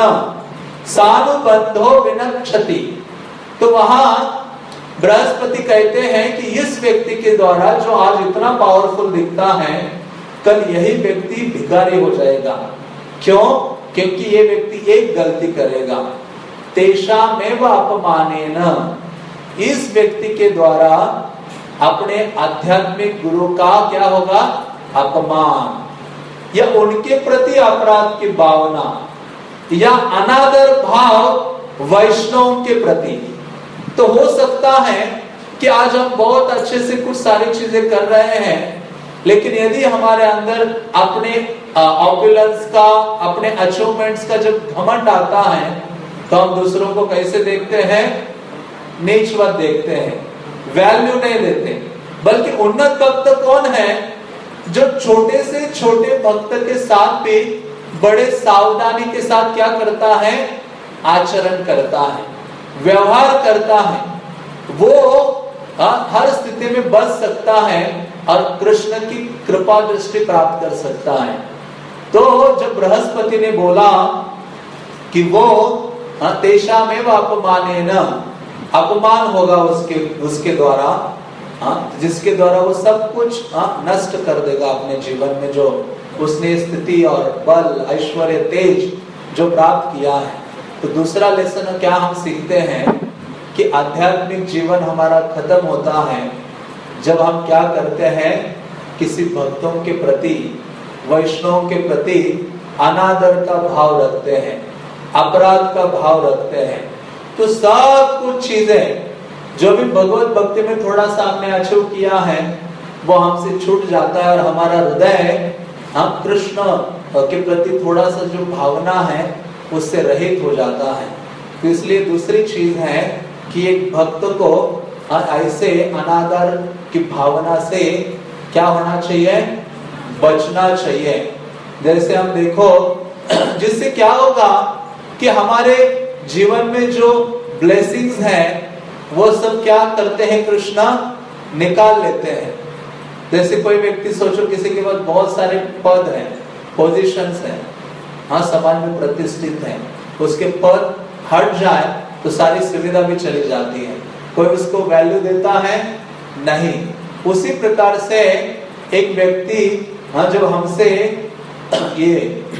सानुबंधो विनक्षति। तो वहां बृहस्पति कहते हैं कि इस व्यक्ति के द्वारा जो आज इतना पावरफुल दिखता है, कल यही व्यक्ति भिखारी हो जाएगा। क्यों? क्योंकि ये व्यक्ति एक गलती करेगा। तेषामेव अपमानेन, इस व्यक्ति के द्वारा अपने आध्यात्मिक गुरु का क्या होगा? अपमान, या उनके प्रति अपराध की भावना, या अनादर भाव वैष्णव के प्रति। तो हो सकता है कि आज हम बहुत अच्छे से कुछ सारी चीजें कर रहे हैं, लेकिन यदि हमारे अंदर अपने ऑपुलेंस का, अपने अचीवमेंट्स का जब घमंड आता है, तो हम दूसरों को कैसे देखते हैं? नीचवत देखते हैं, वैल्यू नहीं देते। बल्कि उन्नत भक्त कौन है? जो छोटे से छोटे भक्त के साथ भी बड़े सावधानी के साथ क्या करता है? आचरण करता है, व्यवहार करता है। वो हर स्थिति में बच सकता है और कृष्ण की कृपा दृष्टि प्राप्त कर सकता है। तो जब बृहस्पति ने बोला कि वो तेषामेव अपमानेन, अपमान होगा उसके द्वारा, जिसके द्वारा वो सब कुछ नष्ट कर देगा अपने जीवन में, जो उसने स्थिति और बल, ऐश्वर्य, तेज जो प्राप्त किया है। तो दूसरा लेसन क्या हम सीखते हैं कि आध्यात्मिक जीवन हमारा खत्म होता है जब हम क्या करते हैं, किसी भक्तों के प्रति, वैष्णव के प्रति अनादर का भाव रखते हैं, अपराध का भाव रखते हैं। तो सब कुछ चीजें जो भी भगवत भक्ति में थोड़ा सा हमने अचीव किया है वो हमसे छूट जाता है और हमारा हृदय हम कृष्ण के प्रति थोड़ा सा जो भावना है उससे रहित हो जाता है। तो इसलिए दूसरी चीज है कि एक भक्त को ऐसे अनादर की भावना से क्या होना चाहिए, बचना चाहिए। जैसे हम देखो, जिससे क्या होगा कि हमारे जीवन में जो ब्लेसिंग्स हैं वो सब क्या करते हैं, कृष्णा निकाल लेते हैं। जैसे कोई व्यक्ति सोचो किसी के पास बहुत सारे पद हैं, पोजीशंस हैं, हाँ समाज में प्रतिष्ठित हैं, उसके पद हट जाए तो सारी सुविधा भी चली जाती है, कोई उसको वैल्यू देता है नहीं। उसी प्रकार से एक व्यक्ति जब हमसे ये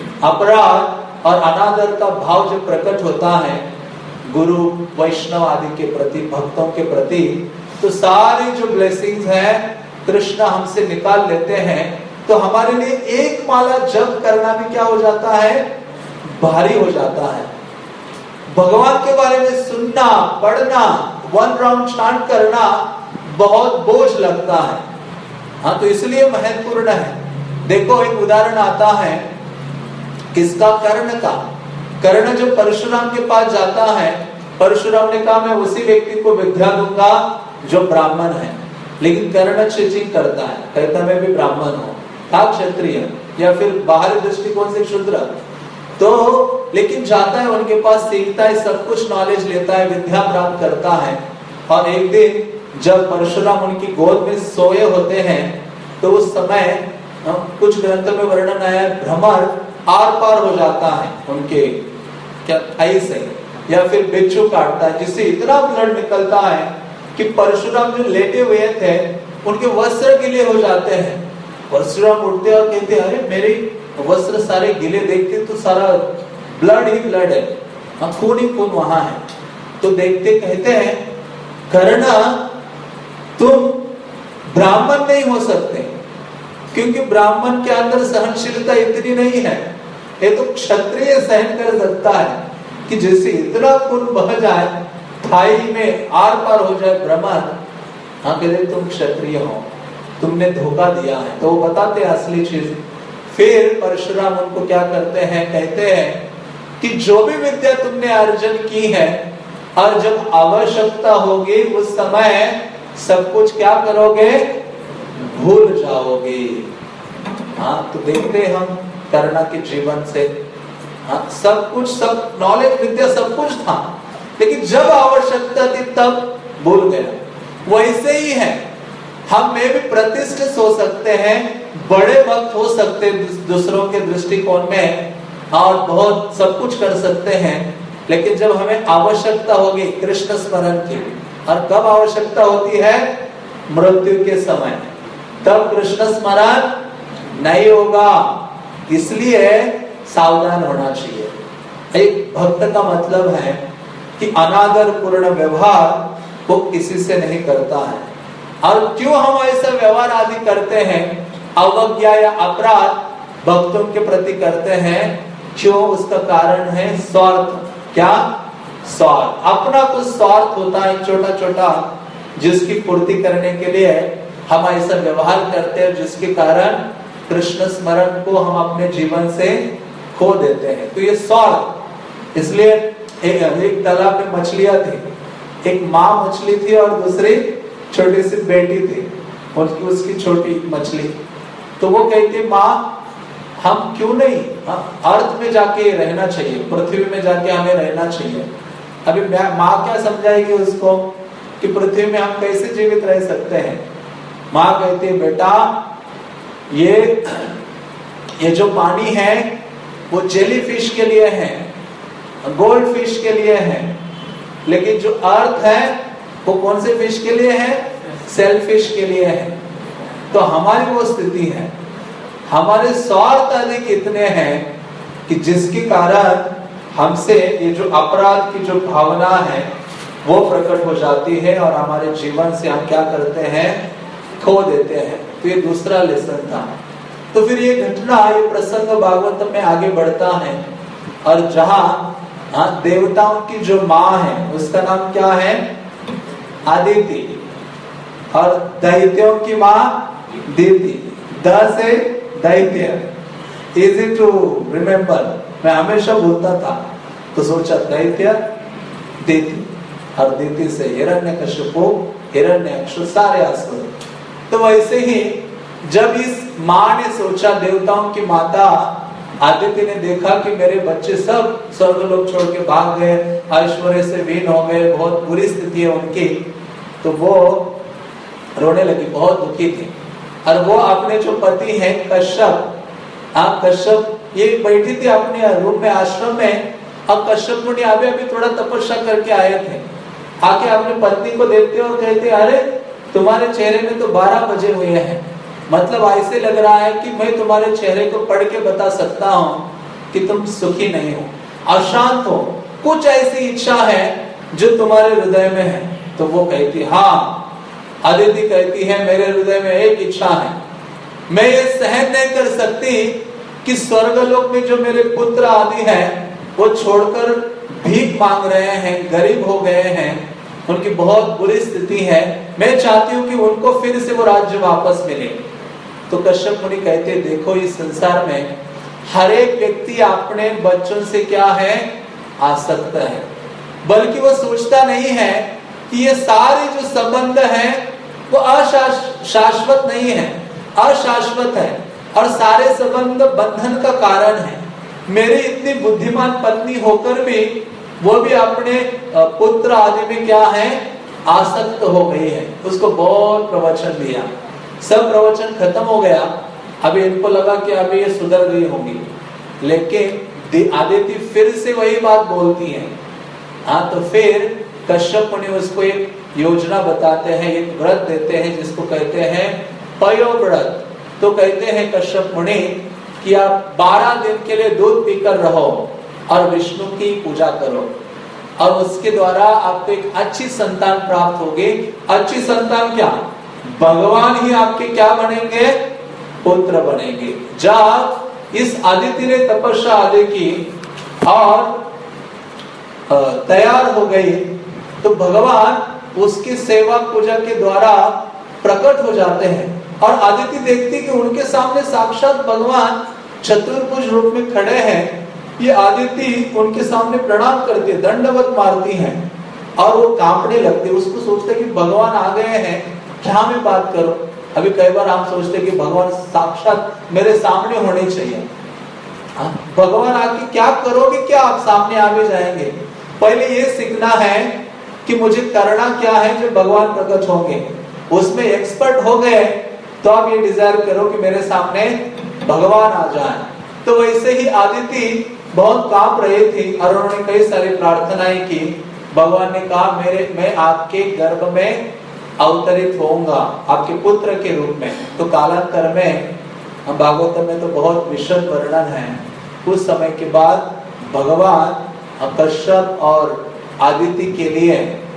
अपराध और अनादर का भाव जब प्रकट होता है गुरु वैष्णव आदि के प्रति, भक्तों के प्रति, तो सारी जो ब्लेसिंग्स है कृष्ण हमसे निकाल लेते हैं। तो हमारे लिए एक माला जप करना भी क्या हो जाता है, भारी हो जाता है। भगवान के बारे में सुनना, पढ़ना, 1 राउंड चांट करना बहुत बोझ लगता है। हाँ, तो इसलिए महत्वपूर्ण है। देखो एक उदाहरण आता है किसका, कर्ण का। कर्ण जो परशुराम के पास जाता है, परशुराम ने कहा मैं उसी व्यक्ति को विद्या दूंगा जो ब्राह्मण है, लेकिन कर्ण चीटिंग करता है, कहता मैं भी ब्राह्मण हूँ, था क्षत्रिय या फिर बाहरी दृष्टिकोण से शूद्र। तो लेकिन जाता है उनके पास, सीखता है, सब कुछ नॉलेज लेता है, विद्या प्राप्त करता है। और एक दिन जब परशुराम उनकी गोद में सोए होते हैं तो उस समय कुछ ग्रंथों में वर्णन आया, भ्रमर आर पार हो जाता है उनके क्या थाई से, या फिर बिच्छू काटता है जिससे इतना ब्लड निकलता है कि परशुराम जो लेटे हुए थे उनके वस्त्र गीले हो जाते हैं। परशुराम उठते और कहते अरे मेरे वस्त्र सारे गीले, देखते तो सारा ब्लड ही ब्लड है, खून ही खून वहां है। तो देखते कहते हैं कर्ण तुम ब्राह्मण नहीं हो सकते, क्योंकि ब्राह्मण के अंदर सहनशीलता इतनी नहीं है, ये तो क्षत्रिय सहन कर सकता है कि जैसे इतना खून बह जाए, थाई में आर पार हो जाए भ्रमर। हाँ, कहते तुम क्षत्रिय हो, तुमने धोखा दिया है। तो वो बताते असली चीज। फिर परशुराम उनको क्या करते हैं, कहते हैं कि जो भी विद्या तुमने अर्जन की है और जब आवश्यकता होगी उस समय सब कुछ क्या करोगे, भूल जाओगे। हाँ, तो देखते हम कर्ण के जीवन से, हाँ सब कुछ, सब नॉलेज विद्या सब कुछ था, लेकिन जब आवश्यकता थी तब भूल गया। वैसे ही है, हम में भी प्रतिष्ठित हो सकते हैं, बड़े भक्त हो सकते हैं दूसरों के दृष्टिकोण में, और बहुत सब कुछ कर सकते हैं, लेकिन जब हमें आवश्यकता होगी कृष्ण स्मरण की, और कब आवश्यकता होती है, मृत्यु के समय, तब कृष्ण स्मरण नहीं होगा। इसलिए सावधान होना चाहिए। एक भक्त का मतलब है कि अनादर पूर्ण व्यवहार वो किसी से नहीं करता है। और क्यों हम ऐसा व्यवहार आदि करते हैं, अवज्ञा या अपराध भक्तों के प्रति करते हैं, क्यों, उसका कारण है स्वार्थ। क्या स्वार्थ, अपना कुछ स्वार्थ होता है छोटा छोटा, जिसकी पूर्ति करने के लिए हम ऐसा व्यवहार करते हैं, जिसके कारण कृष्ण स्मरण को हम अपने जीवन से खो देते हैं। तो ये स्वार्थ। इसलिए एक तालाब में मछलियां थी, एक माँ मछली थी और दूसरी छोटी सी बेटी थी, उसकी छोटी मछली। तो वो कहती माँ हम क्यों नहीं अर्थ में जाके रहना चाहिए, पृथ्वी में जाके हमें रहना चाहिए। अभी माँ क्या समझाएगी उसको कि पृथ्वी में हम कैसे जीवित रह सकते हैं। माँ कहती है बेटा ये जो पानी है वो जेली फिश के लिए है, गोल्ड फिश के लिए है, लेकिन जो अर्थ है वो कौन से फिश के लिए है, सेल फिश के लिए है। तो हमारी वो स्थिति है, हमारे स्वार्थ अधिक इतने हैं कि जिसके कारण हमसे ये जो अपराध की जो भावना है वो प्रकट हो जाती है और हमारे जीवन से हम क्या करते हैं, खो देते हैं। तो ये दूसरा लेसन था। तो फिर ये घटना, ये प्रसंग भागवत में आगे बढ़ता है और जहां देवताओं की जो माँ है उसका नाम क्या है, आदिति, और दैत्यों की माँ दीति। द से दैत्य, इजी टू रिमेम्बर, मैं हमेशा बोलता था तो सोचा दैत्य दीति, और दीति से हिरण्यकशिपु, हिरण्यक्ष, सारे असुर। तो वैसे ही जब इस माँ ने सोचा, देवताओं की माता आदित्य ने देखा कि मेरे बच्चे सब स्वर्गलोक छोड़ के भाग गए, ऐश्वर्य से विहीन हो गए, बहुत बुरी स्थिति है उनकी, तो वो रोने लगी, बहुत दुखी थी। और वो अपने जो पति हैं कश्यप, कश्यप ये बैठी थी अपने रूम में, आश्रम में, और कश्यप मुनि अभी थोड़ा तपस्या करके आए थे। आके अपने पत्नी को देखते और कहते, अरे तुम्हारे चेहरे में तो 12 बजे हुए हैं, मतलब ऐसे लग रहा है कि मैं तुम्हारे चेहरे को पढ़ के बता सकता हूँ कि तुम सुखी नहीं हो, अशांत हो, कुछ ऐसी इच्छा है जो तुम्हारे हृदय में है। तो वो कहती, हाँ, अदिति कहती है मेरे हृदय में एक इच्छा है, मैं ये सहन नहीं कर सकती कि स्वर्गलोक में जो मेरे पुत्र आदि हैं वो छोड़कर भीख मांग रहे हैं, गरीब हो गए हैं, उनकी बहुत बुरी स्थिति है, मैं चाहती हूँ कि उनको फिर से वो राज्य वापस मिले। तो कश्यप मुनि कहते, देखो इस संसार में हर एक व्यक्ति अपने बच्चों से क्या है, आसक्त है, बल्कि वो सोचता नहीं है कि ये सारे जो संबंध है वो अशाश्वत नहीं है, अशाश्वत है, और सारे संबंध बंधन का कारण है। मेरी इतनी बुद्धिमान पत्नी होकर भी वो भी अपने पुत्र आदि में क्या है, आसक्त हो गई है। उसको बहुत प्रवचन दिया, सब प्रवचन खत्म हो गया। अभी इनको लगा कि अभी ये सुधर गई होंगी, लेकिन आदिति फिर से वही बात बोलती है। तो फिर कश्यप मुनि उसको एक योजना बताते हैं, एक व्रत देते हैं जिसको कहते हैं पयो व्रत। तो कहते हैं कश्यप मुनि कि आप 12 दिन के लिए दूध पीकर रहो और विष्णु की पूजा करो, और उसके द्वारा आपको एक अच्छी संतान प्राप्त होगी। अच्छी संतान क्या, भगवान ही आपके क्या बनेंगे, पुत्र बनेंगे। जब इस आदित्य ने तपस्या आदि की और तैयार हो गई, तो भगवान उसकी सेवा पूजा के द्वारा प्रकट हो जाते हैं, और आदित्य देखती कि उनके सामने साक्षात भगवान चतुर्भुज रूप में खड़े हैं। ये आदित्य उनके सामने प्रणाम करती है, दंडवत मारती हैं, और वो कांपने लगती है। उसको सोचते कि भगवान आ गए हैं, क्या मैं बात करूं। अभी कई बार हम सोचते कि भगवान साक्षात मेरे सामने होने चाहिए, भगवान आके क्या करोगे, क्या आप सामने आ भी जाएंगे। पहले ये सीखना है कि मुझे करना क्या है जो भगवान प्रकट होंगे, उसमें एक्सपर्ट हो गए तो आप ये डिजायर करो कि मेरे सामने भगवान आ जाए। तो वैसे ही आदिति बहुत कांप रही थी और उन्होंने कई सारी प्रार्थनाएं की। भगवान ने कहा, मैं आपके गर्भ में अवतरित होऊंगा, आपके पुत्र के रूप में। तो कालांतर में भागवत में तो बहुत विशद वर्णन है। कुछ समय के बाद भगवान कश्यप और आदिति के लिए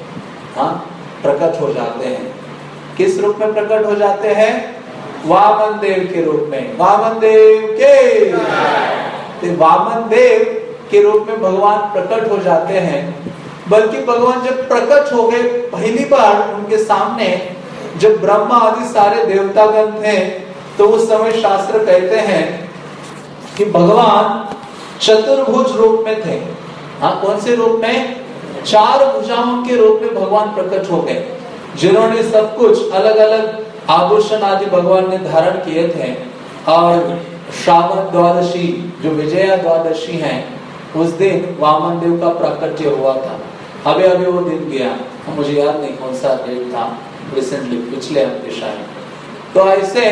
प्रकट हो जाते हैं। किस रूप में प्रकट हो जाते हैं, वामन देव के रूप में। वामन देव के, तो वामन देव के रूप में भगवान प्रकट हो जाते हैं। बल्कि भगवान जब प्रकट हो गए पहली बार उनके सामने, जब ब्रह्मा आदि सारे देवतागण थे, तो उस समय शास्त्र कहते हैं कि भगवान चतुर्भुज रूप में थे। कौन से रूप में, 4 भुजाओं के रूप में भगवान प्रकट हो गए, जिन्होंने सब कुछ अलग अलग आभूषण आदि भगवान ने धारण किए थे। और श्रावण द्वादशी जो विजया द्वादशी है, उस दिन वामन देव का प्राकट्य हुआ था। अभी अभी वो दिन गया, मुझे याद नहीं कौन सा डेट था, रिसेंटली पिछले हफ्ते शायद। तो ऐसे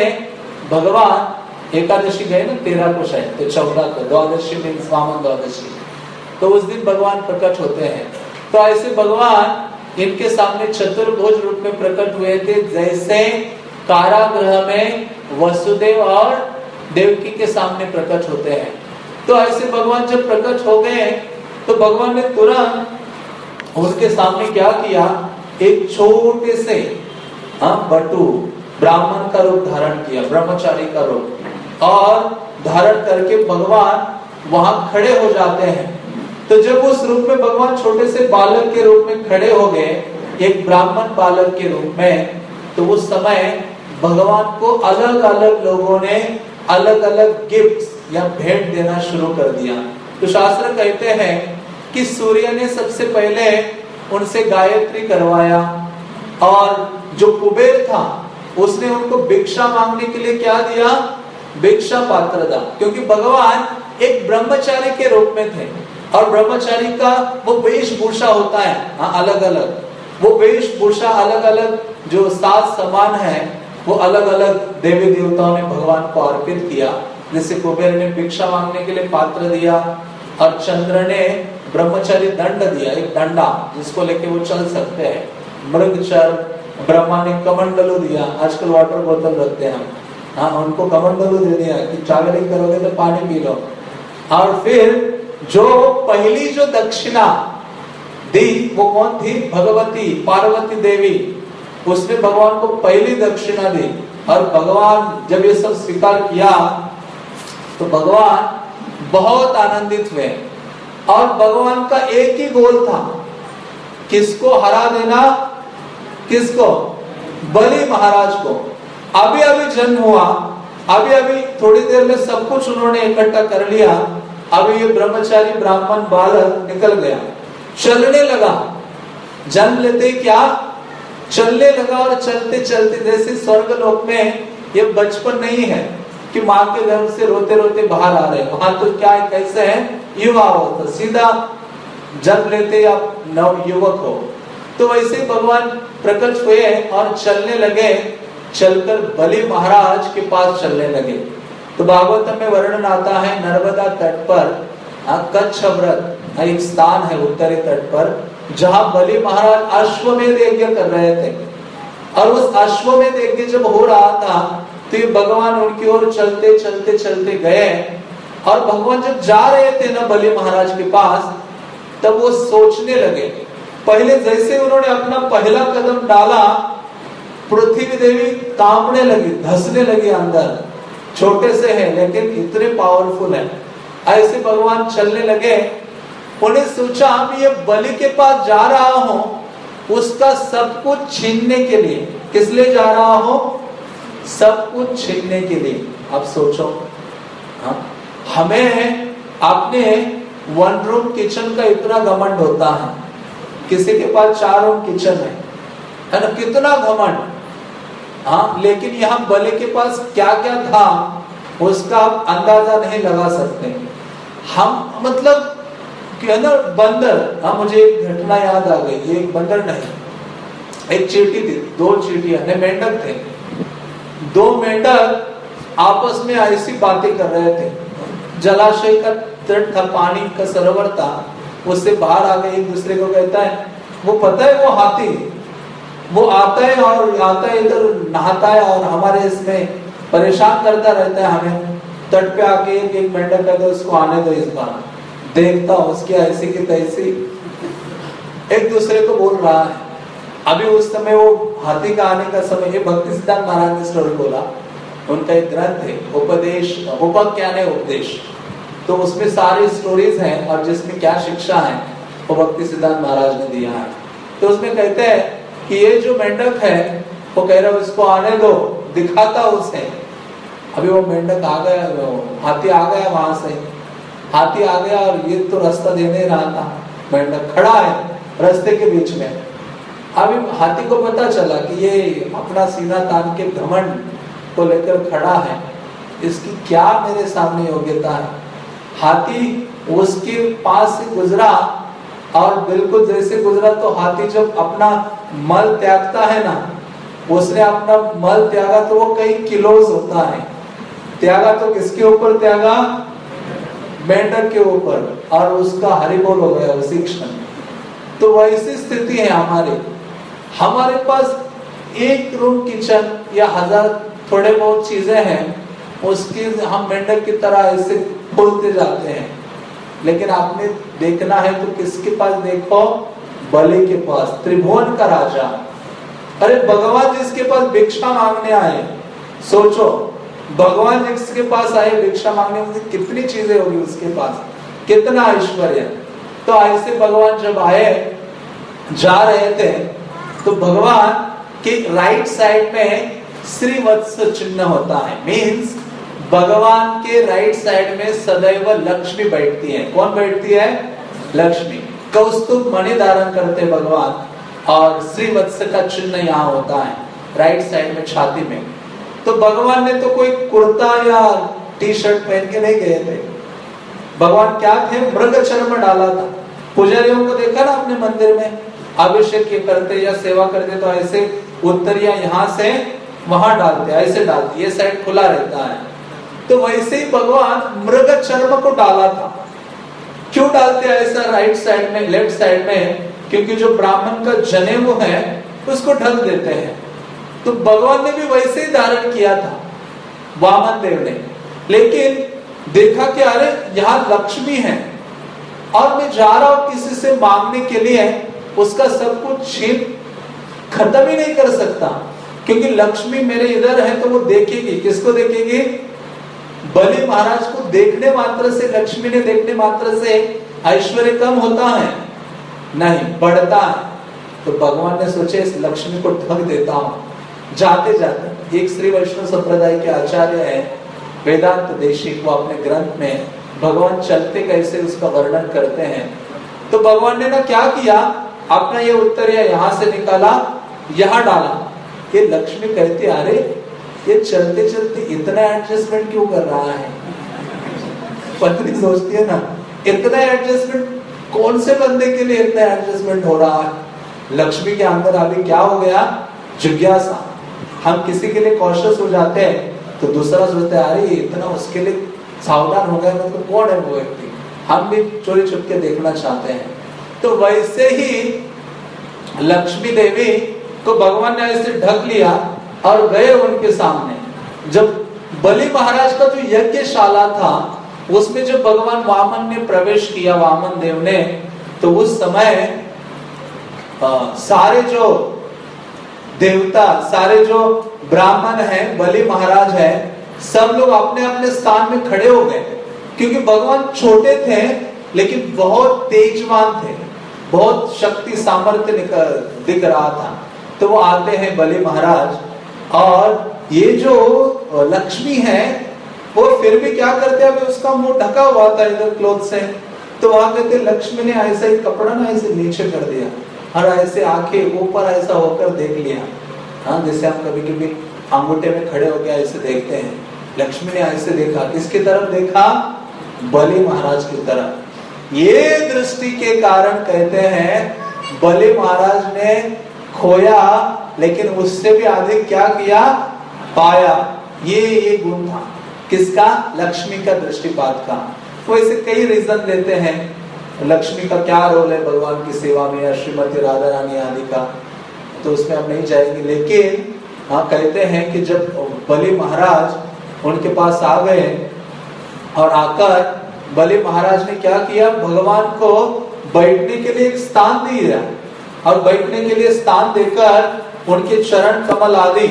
भगवान एकादशी गए ना 13 को शायद, तो 14 को द्वादशी दिन वामन द्वादशी, तो उस दिन भगवान प्रकट होते हैं। तो ऐसे भगवान इनके सामने चतुर्भुज रूप में प्रकट हुए थे, जैसे कारागृह में वसुदेव और देवकी के सामने प्रकट होते हैं। तो ऐसे भगवान जब प्रकट हो गए तो भगवान ने तुरंत उनके सामने क्या किया, एक छोटे से बटू ब्राह्मण का रूप धारण किया, ब्रह्मचारी का रूप, और धारण करके भगवान वहां खड़े हो जाते हैं। तो जब उस रूप में भगवान छोटे से बालक के रूप में खड़े हो गए, एक ब्राह्मण बालक के रूप में, तो उस समय भगवान को अलग अलग लोगों ने अलग अलग गिफ्ट या भेंट देना शुरू कर दिया। तो शास्त्र कहते हैं कि सूर्य ने सबसे पहले उनसे गायत्री करवाया, और जो कुबेर था उसने उनको भिक्षा मांगने के लिए क्या दिया, भिक्षा पात्र था, क्योंकि भगवान एक ब्रह्मचारी के रूप में थे, और ब्रह्मचारी का वो वेशभूषा होता है अलग अलग, वो वेशभूषा अलग अलग जो सात समान है वो अलग अलग देवी देवताओं ने भगवान को अर्पित किया। जैसे कुबेर ने भिक्षा मांगने के लिए पात्र दिया, और चंद्र ने ब्रह्मचारी दंड दिया, एक डंडा जिसको लेके वो चल सकते हैं। मृगचर ब्रह्मा ने कमंडलू दिया, आजकल वाटर बोतल रखते हैं हम, उनको कमंडलू दे दिया कि ट्रैवलिंग करोगे तो पानी पी लो। और फिर जो पहली जो दक्षिणा दी वो कौन थी, भगवती पार्वती देवी, उसने भगवान को पहली दक्षिणा दी। और भगवान जब ये सब स्वीकार किया तो भगवान बहुत आनंदित हुए, और भगवान का एक ही गोल था, किसको हरा देना, किसको, बलि महाराज को। अभी अभी जन्म हुआ, अभी अभी थोड़ी देर में सब कुछ उन्होंने इकट्ठा कर लिया, अभी ये ब्रह्मचारी ब्राह्मण बालक निकल गया, चलने लगा, जन्म लेते ही क्या चलने लगा, और चलते चलते जैसे स्वर्ग लोक में ये बचपन नहीं है कि माँ के गर्भ से रोते रोते बाहर आ रहे, वहां तो क्या है, कैसे है, युवा हो तो सीधा जन्म लेते आप नव युवक हो। तो वैसे भगवान प्रकट हुए और चलने लगे, चलकर बलि महाराज के पास चलने लगे। तो भागवत में वर्णन आता है, नर्मदा तट पर कच्छ व्रत एक स्थान है उत्तरी तट पर, जहां बलि महाराज अश्वमेध यज्ञ कर रहे थे, और उस अश्वमेध यज्ञ जब हो रहा था तो ये भगवान उनकी ओर चलते चलते चलते गए, और भगवान जब जा रहे थे ना बलि महाराज के पास, तब वो सोचने लगे। पहले जैसे उन्होंने अपना पहला कदम डाला, पृथ्वी देवी कांपने लगी, धंसने लगी अंदर, छोटे से है लेकिन इतने पावरफुल है। ऐसे भगवान चलने लगे, उन्हें सोचा मैं ये बलि के पास जा रहा हूं उसका सब कुछ छीनने के लिए। किस लिए जा रहा हूं, सब कुछ छीनने के लिए। अब सोचो, हमें अपने वन रूम किचन का इतना घमंड होता है, किसी के पास 4 रूम किचन है ना, कितना घमंड। लेकिन यहाँ बलि के पास क्या क्या था उसका आप अंदाजा नहीं लगा सकते। हम मतलब कि ना बंदर, मुझे एक घटना याद आ गई, ये एक बंदर नहीं, एक चींटी थी, 2 चींटियां ने, मेंढक थे, 2 मेंढक आपस में ऐसी बातें कर रहे थे। जलाशय का तट था, पानी का सरोवर था, उससे बाहर आ गए, एक दूसरे को कहता है, वो पता है वो हाथी, वो आता है और आता है इधर नहाता है और हमारे इसमें परेशान करता रहता है हमें। तट पे आके एक मेंढक कहता है उसको आने दो, इस बार देखता हूँ उसकी ऐसी की तैसी, एक दूसरे को बोल रहा है। अभी उस समय वो हाथी का आने का समय, ये भक्ति सिद्धांत महाराज ने स्टोरी बोला, उनका एक ग्रंथ है उपदेश, उपाख्यान उपदेश, तो उसमें सारी स्टोरीज हैं और जिसमें क्या शिक्षा है वो भक्ति सिद्धांत महाराज ने दिया है। तो उसमें कहते हैं कि ये जो मेंढक है वो कह रहा है उसको आने दो, दिखाता उसे। अभी वो मेंढक आ गया, हाथी आ गया, वहां से हाथी आ गया और ये तो रास्ता दे नहीं रहा था, मेंढक खड़ा है रास्ते के बीच में। अभी हाथी को पता चला कि ये अपना सीना तान के घमंड को लेकर खड़ा है, इसकी क्या मेरे सामने योग्यता है। हाथी उसके पास से गुजरा और बिल्कुल जैसे गुजरा तो हाथी जब अपना मल त्यागता है ना, उसने अपना मल त्यागा तो वो कई किलोज होता है, त्यागा तो किसके ऊपर त्यागा, मेंढक के ऊपर, और उसका हरिबोल हो गया उसी क्षण। तो वैसी स्थिति है हमारे पास 1 रूम किचन या 1000 थोड़े बहुत चीजें हैं, उसकी हम मेंढक की तरह ऐसे खोलते जाते हैं। लेकिन आपने देखना है तो किसके पास देखो, बलि के पास, त्रिभुवन का राजा। अरे भगवान जिसके पास भिक्षा मांगने आए, सोचो भगवान जिसके पास आए भिक्षा मांगने में कितनी चीजें होगी उसके पास, कितना ऐश्वर्य। तो ऐसे भगवान जब आए जा रहे थे तो भगवान के राइट साइड में श्रीवत्स चिन्ह होता है, मीन्स भगवान के राइट साइड में सदैव लक्ष्मी बैठती है। कौन बैठती है? लक्ष्मी। कौस्तुभ मणि धारण करते भगवान और श्रीवत्स का चिन्ह यहाँ होता है राइट साइड में, छाती में। तो भगवान ने तो कोई कुर्ता या टी शर्ट पहन के नहीं गए थे, भगवान क्या थे? मृग चर्म डाला था। पुजारियों को देखा ना अपने मंदिर में, अभिषेक करते या सेवा करते तो ऐसे उत्तरिया यहाँ से वहां डालते, ऐसे डालते, ये साइड खुला रहता है। तो वैसे ही भगवान मृग चर्म को डाला था। क्यों डालते ऐसा राइट साइड में, लेफ्ट साइड में? क्योंकि जो ब्राह्मण का जनेऊ है उसको ढक देते हैं। तो भगवान ने भी वैसे ही धारण किया था, वामन देव ने। लेकिन देखा कि अरे यहाँ लक्ष्मी है और मैं जा रहा हूं किसी से मांगने के लिए, उसका सब कुछ छीन खत्म ही नहीं कर सकता, क्योंकि लक्ष्मी मेरे इधर है तो वो देखेगी। किसको देखेगी? बलि महाराज को देखने मात्र से, लक्ष्मी ने देखने मात्र से ऐश्वर्य कम होता है? नहीं, बढ़ता है। तो भगवान ने सोचे इस लक्ष्मी को ढक देता हूं। जाते जाते एक श्री वैष्णव संप्रदाय के आचार्य है वेदांत देशिक, वो अपने ग्रंथ में भगवान चलते कैसे उसका वर्णन करते हैं। तो भगवान ने ना क्या किया, अपना ये उत्तरिया यहाँ से निकाला, यहाँ डाला। ये लक्ष्मी कहती अरे ये चलते चलते इतना एडजस्टमेंट क्यों कर रहा है? पत्नी सोचती है ना, इतना एडजस्टमेंट कौन से बंदे के लिए इतना एडजस्टमेंट हो रहा है? लक्ष्मी के अंदर अभी क्या हो गया? जिज्ञासा। हम किसी के लिए कॉशियस हो जाते हैं तो दूसरा सोचता है अरे इतना उसके लिए सावधान हो गया, मतलब कौन है वो व्यक्ति? हम भी चोरी छुप के देखना चाहते हैं। तो वैसे ही लक्ष्मी देवी को भगवान ने ऐसे ढक लिया और गए उनके सामने। जब बलि महाराज का जो यज्ञशाला था उसमें जब भगवान वामन ने प्रवेश किया, वामन देव ने, तो उस समय सारे जो देवता, सारे जो ब्राह्मण हैं, बलि महाराज है, सब लोग अपने अपने स्थान में खड़े हो गए। क्योंकि भगवान छोटे थे लेकिन बहुत तेजवान थे, बहुत शक्ति सामर्थ्य दिख रहा था। तो वो आते हैं बलि महाराज, और ये जो लक्ष्मी है वो फिर भी क्या करते हैं, उसका मुंह ढका हुआ था इधर क्लोथ से। तो वहां कहते लक्ष्मी ने ऐसा ही कपड़ा ना ऐसे नीचे कर दिया और ऐसे आंखें ऊपर ऐसा होकर देख लिया। हाँ, जैसे हम कभी कभी अंगूठे में खड़े होकर ऐसे देखते हैं, लक्ष्मी ने ऐसे देखा। किसकी तरफ देखा? बलि महाराज की तरफ। ये दृष्टि के कारण कहते हैं बलि महाराज ने खोया लेकिन उससे भी अधिक क्या किया? पाया। ये गुण था किसका? लक्ष्मी का, दृष्टिपात का। तो ऐसे कई रीजन देते हैं लक्ष्मी का क्या रोल है भगवान की सेवा में, या श्रीमती राधा रानी आदि का, तो उसमें हम नहीं जाएंगे। लेकिन हाँ, कहते हैं कि जब बलि महाराज उनके पास आ गए और आकर बलि महाराज ने क्या किया, भगवान को बैठने के लिए एक स्थान दिया और बैठने के लिए स्थान देकर उनके चरण कमल आदि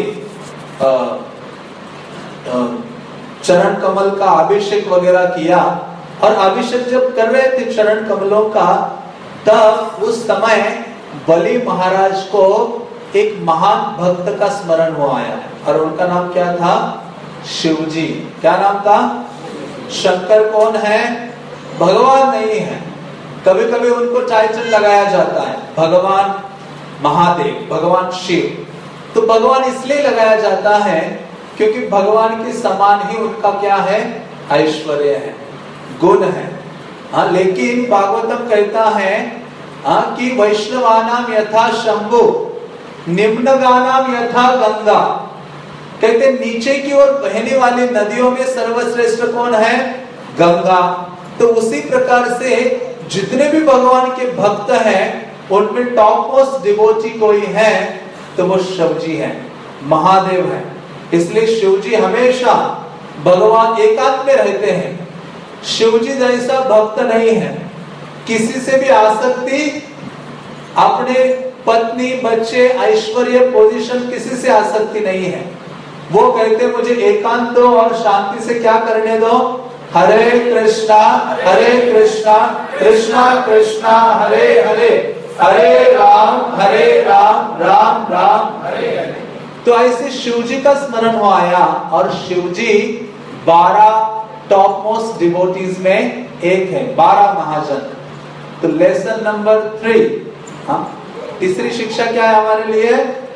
चरण कमल का अभिषेक वगैरह किया। और अभिषेक जब कर रहे थे चरण कमलों का, तब उस समय बलि महाराज को एक महान भक्त का स्मरण हो आया और उनका नाम क्या था? शिवजी। क्या नाम था? शंकर कौन है? भगवान नहीं है। कभी कभी उनको टाइटल लगाया जाता है भगवान महादेव, भगवान शिव। तो भगवान इसलिए लगाया जाता है क्योंकि भगवान के समान ही उनका क्या है? ऐश्वर्य है, गुण है। हाँ, लेकिन भागवतम कहता है हाँ कि वैष्णवानाम यथा शंभु निम्नगानाम यथा गंगा। कहते नीचे की ओर बहने वाली नदियों में सर्वश्रेष्ठ कौन है? गंगा। तो उसी प्रकार से जितने भी भगवान के भक्त हैं उनमें टॉप मोस्ट डिवोटी कोई है तो वो शिव जी है, महादेव है। इसलिए शिव जी हमेशा भगवान एकांत में रहते हैं। शिव जी जैसा भक्त नहीं है। किसी से भी आसक्ति, अपने पत्नी, बच्चे, ऐश्वर्य, पोजीशन, किसी से आसक्ति नहीं है। वो कहते मुझे एकांत दो और शांति से क्या करने दो, हरे कृष्णा कृष्णा कृष्णा हरे हरे, हरे राम राम राम हरे हरे। तो ऐसे शिव जी का स्मरण हो आया और Shiv ji 12 top most devotees में एक है, 12 महाजन। तो लेसन नंबर 3, तीसरी शिक्षा क्या है हमारे लिए?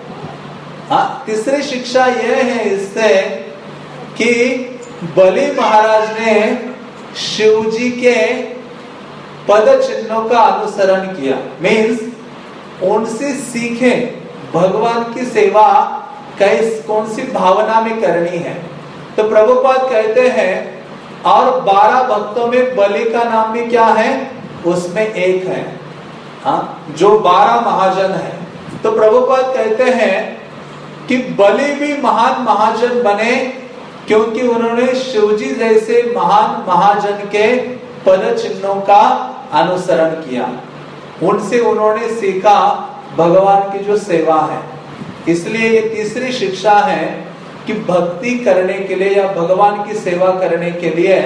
तीसरी शिक्षा यह है इससे कि बलि महाराज ने शिव जी के पद चिन्हों का अनुसरण किया। मीन्स उनसे सीखे भगवान की सेवा कौन सी भावना में करनी है। तो प्रभुपाद कहते हैं और 12 भक्तों में बलि का नाम भी क्या है, उसमें एक है, जो 12 महाजन है। तो प्रभुपाद कहते हैं कि बलि भी महान महाजन बने क्योंकि उन्होंने शिवजी जैसे महान महाजन के पद चिन्हों का अनुसरण किया। उनसे उन्होंने सीखा भगवान की जो सेवा है। इसलिए ये तीसरी शिक्षा है कि भक्ति करने के लिए या भगवान की सेवा करने के लिए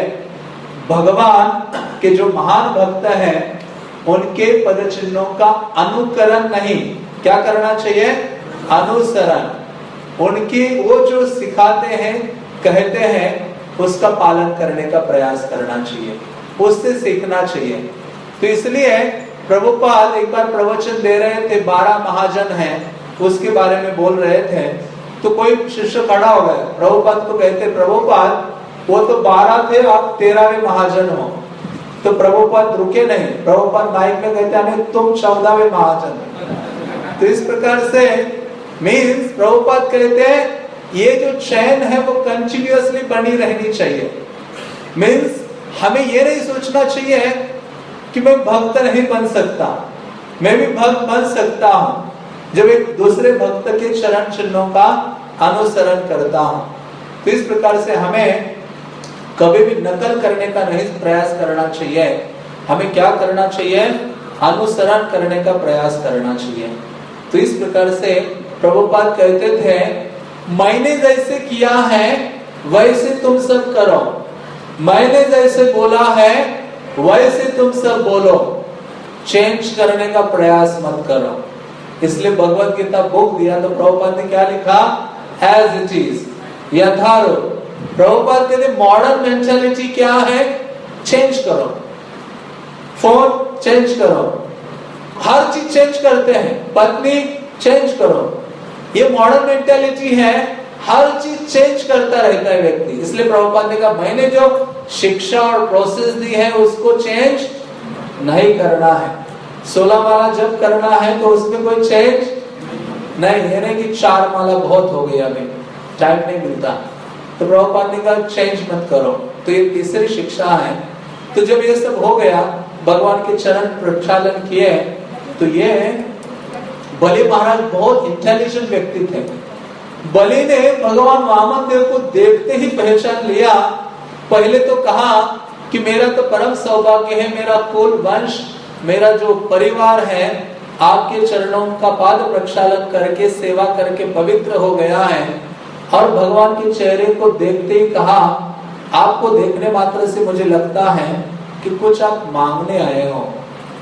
भगवान के जो महान भक्त हैं उनके पद चिन्हों का अनुकरण नहीं, क्या करना चाहिए, अनुसरण। उनकी वो जो सिखाते हैं, कहते हैं, उसका पालन करने का प्रयास करना चाहिए, उससे सीखना चाहिए। तो इसलिए प्रभुपाद एक बार प्रवचन दे रहे थे, 12 महाजन हैं, उसके बारे में बोल रहे थे। तो कोई शिष्य खड़ा हो गया, प्रभुपाद को कहते, प्रभुपाद वो तो 12 थे, आप 13वें महाजन हो। तो प्रभुपाद रुके नहीं, प्रभुपाद माइक में कहते नहीं, तुम 14वें महाजन। तो इस प्रकार से मीन्स प्रभुपाद कहते हैं ये जो चैन है वो कंटिन्यूअसली बनी रहनी चाहिए। मीन्स हमें ये नहीं सोचना चाहिए कि मैं भक्त नहीं बन सकता, मैं भी भक्त बन सकता हूँ जब एक दूसरे भक्त के चरण चिन्हों का अनुसरण करता हूँ। तो इस प्रकार से हमें कभी भी नकल करने का नहीं प्रयास करना चाहिए। हमें क्या करना चाहिए, अनुसरण करने का प्रयास करना चाहिए। तो इस प्रकार से प्रभुपाद कहते थे मैंने जैसे किया है वैसे तुम सब करो, मैंने जैसे बोला है वैसे तुम सब बोलो, चेंज करने का प्रयास मत करो। इसलिए भगवत गीता बुक दिया तो प्रभुपाद ने क्या लिखा, एज इट इज, यथारूप। प्रभुपाद कहते मॉडर्न मेंटालिटी क्या है, चेंज करो, फोन चेंज करो, हर चीज चेंज करते हैं, पत्नी चेंज करो। ये मॉडर्न मेंटालिटी है, हर चीज चेंज करता रहता है व्यक्ति। इसलिए प्रभुपाद ने कहा मैंने जो शिक्षा और प्रोसेस दी है उसको चेंज नहीं करना है। 16 माला जब करना है तो उसमें कोई चेंज नहीं, ये नहीं कि 4 माला बहुत हो गई, अभी टाइम नहीं मिलता। तो प्रभुपाद ने कहा चेंज मत करो। तो ये तीसरी शिक्षा है। तो जब ये सब हो गया, भगवान के चरण प्रक्षालन किए, तो ये बलि महाराज बहुत इंटेलिजेंट व्यक्ति थे। बलि ने भगवान वामन देव को देखते ही पहचान लिया। पहले तो कहा कि मेरा तो परम सौभाग्य है, मेरा कुल वंश, मेरा जो परिवार है आपके चरणों का पाद प्रक्षालन करके सेवा करके पवित्र हो गया है। और भगवान के चेहरे को देखते ही कहा आपको देखने मात्र से मुझे लगता है कि कुछ आप मांगने आए हो।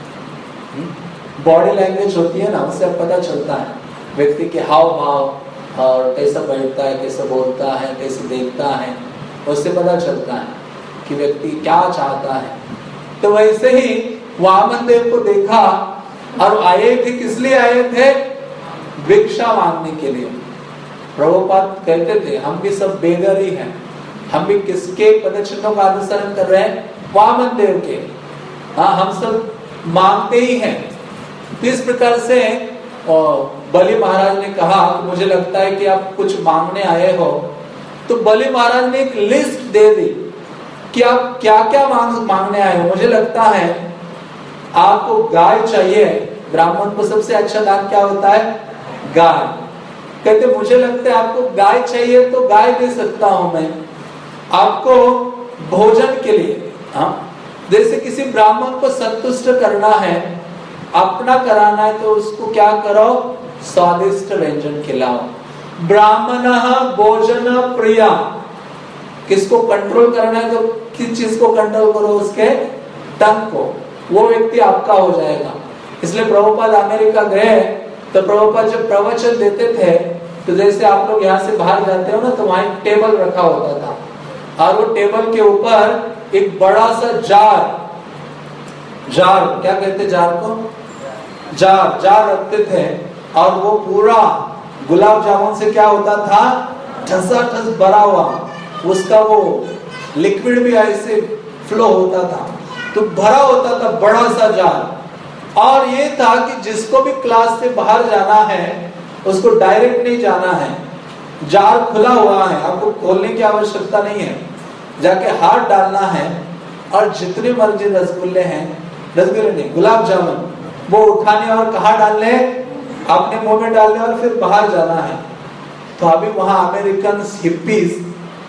बॉडी लैंग्वेज होती है ना, उससे अब पता चलता है व्यक्ति के हाव भाव और कैसा बैठता है, कैसे बोलता है, कैसे देखता है, उससे पता चलता है कि व्यक्ति क्या चाहता है। तो वैसे ही वामन देव को देखा और आए थे, किस लिए आए थे, भिक्षा मांगने के लिए। प्रभुपाद कहते थे हम भी सब बेघर ही हैं, हम भी किसके पदचिन्हों का अनुसरण कर रहे हैं, वामन देव के। हाँ, हम सब मांगते ही हैं। तो इस प्रकार से बलि महाराज ने कहा मुझे लगता है कि आप कुछ मांगने आए हो। तो बलि महाराज ने एक लिस्ट दे दी कि आप क्या क्या मांगने आए हो। मुझे लगता है आपको गाय चाहिए, ब्राह्मण को सबसे अच्छा दान क्या होता है, गाय। कहते मुझे लगता है आपको गाय चाहिए तो गाय दे सकता हूं मैं। आपको भोजन के लिए हाँ, जैसे किसी ब्राह्मण को संतुष्ट करना है, अपना कराना है, तो उसको क्या करो, स्वादिष्ट व्यंजन खिलाओ। ब्राह्मणः भोजन प्रिया, किसको कंट्रोल करना है तो किस चीज को कंट्रोल करो, उसके टंग को, वो व्यक्ति आपका हो जाएगा। इसलिए प्रभुपाद अमेरिका गए तो प्रभुपाद जब प्रवचन देते थे तो जैसे आप लोग यहाँ से बाहर जाते हो ना, तो वहां एक टेबल रखा होता था और वो टेबल के ऊपर एक बड़ा सा जार क्या कहते जार को, जार रखते थे और वो पूरा गुलाब जामुन से क्या होता था, ठसाठस भरा हुआ, उसका वो लिक्विड भी ऐसे फ्लो होता था, तो भरा होता था बड़ा सा जार। और ये था कि जिसको भी क्लास से बाहर जाना है उसको डायरेक्ट नहीं जाना है, जार खुला हुआ है, आपको खोलने की आवश्यकता नहीं है, जाके हाथ डालना है और जितने मर्जी रसगुल्ले हैं, रसगुल्ले नहीं गुलाब जामुन, वो उठाने और कहाँ डालने, अपने मुंह में डालने और फिर बाहर जाना है। तो अभी वहां अमेरिकन हिप्पीज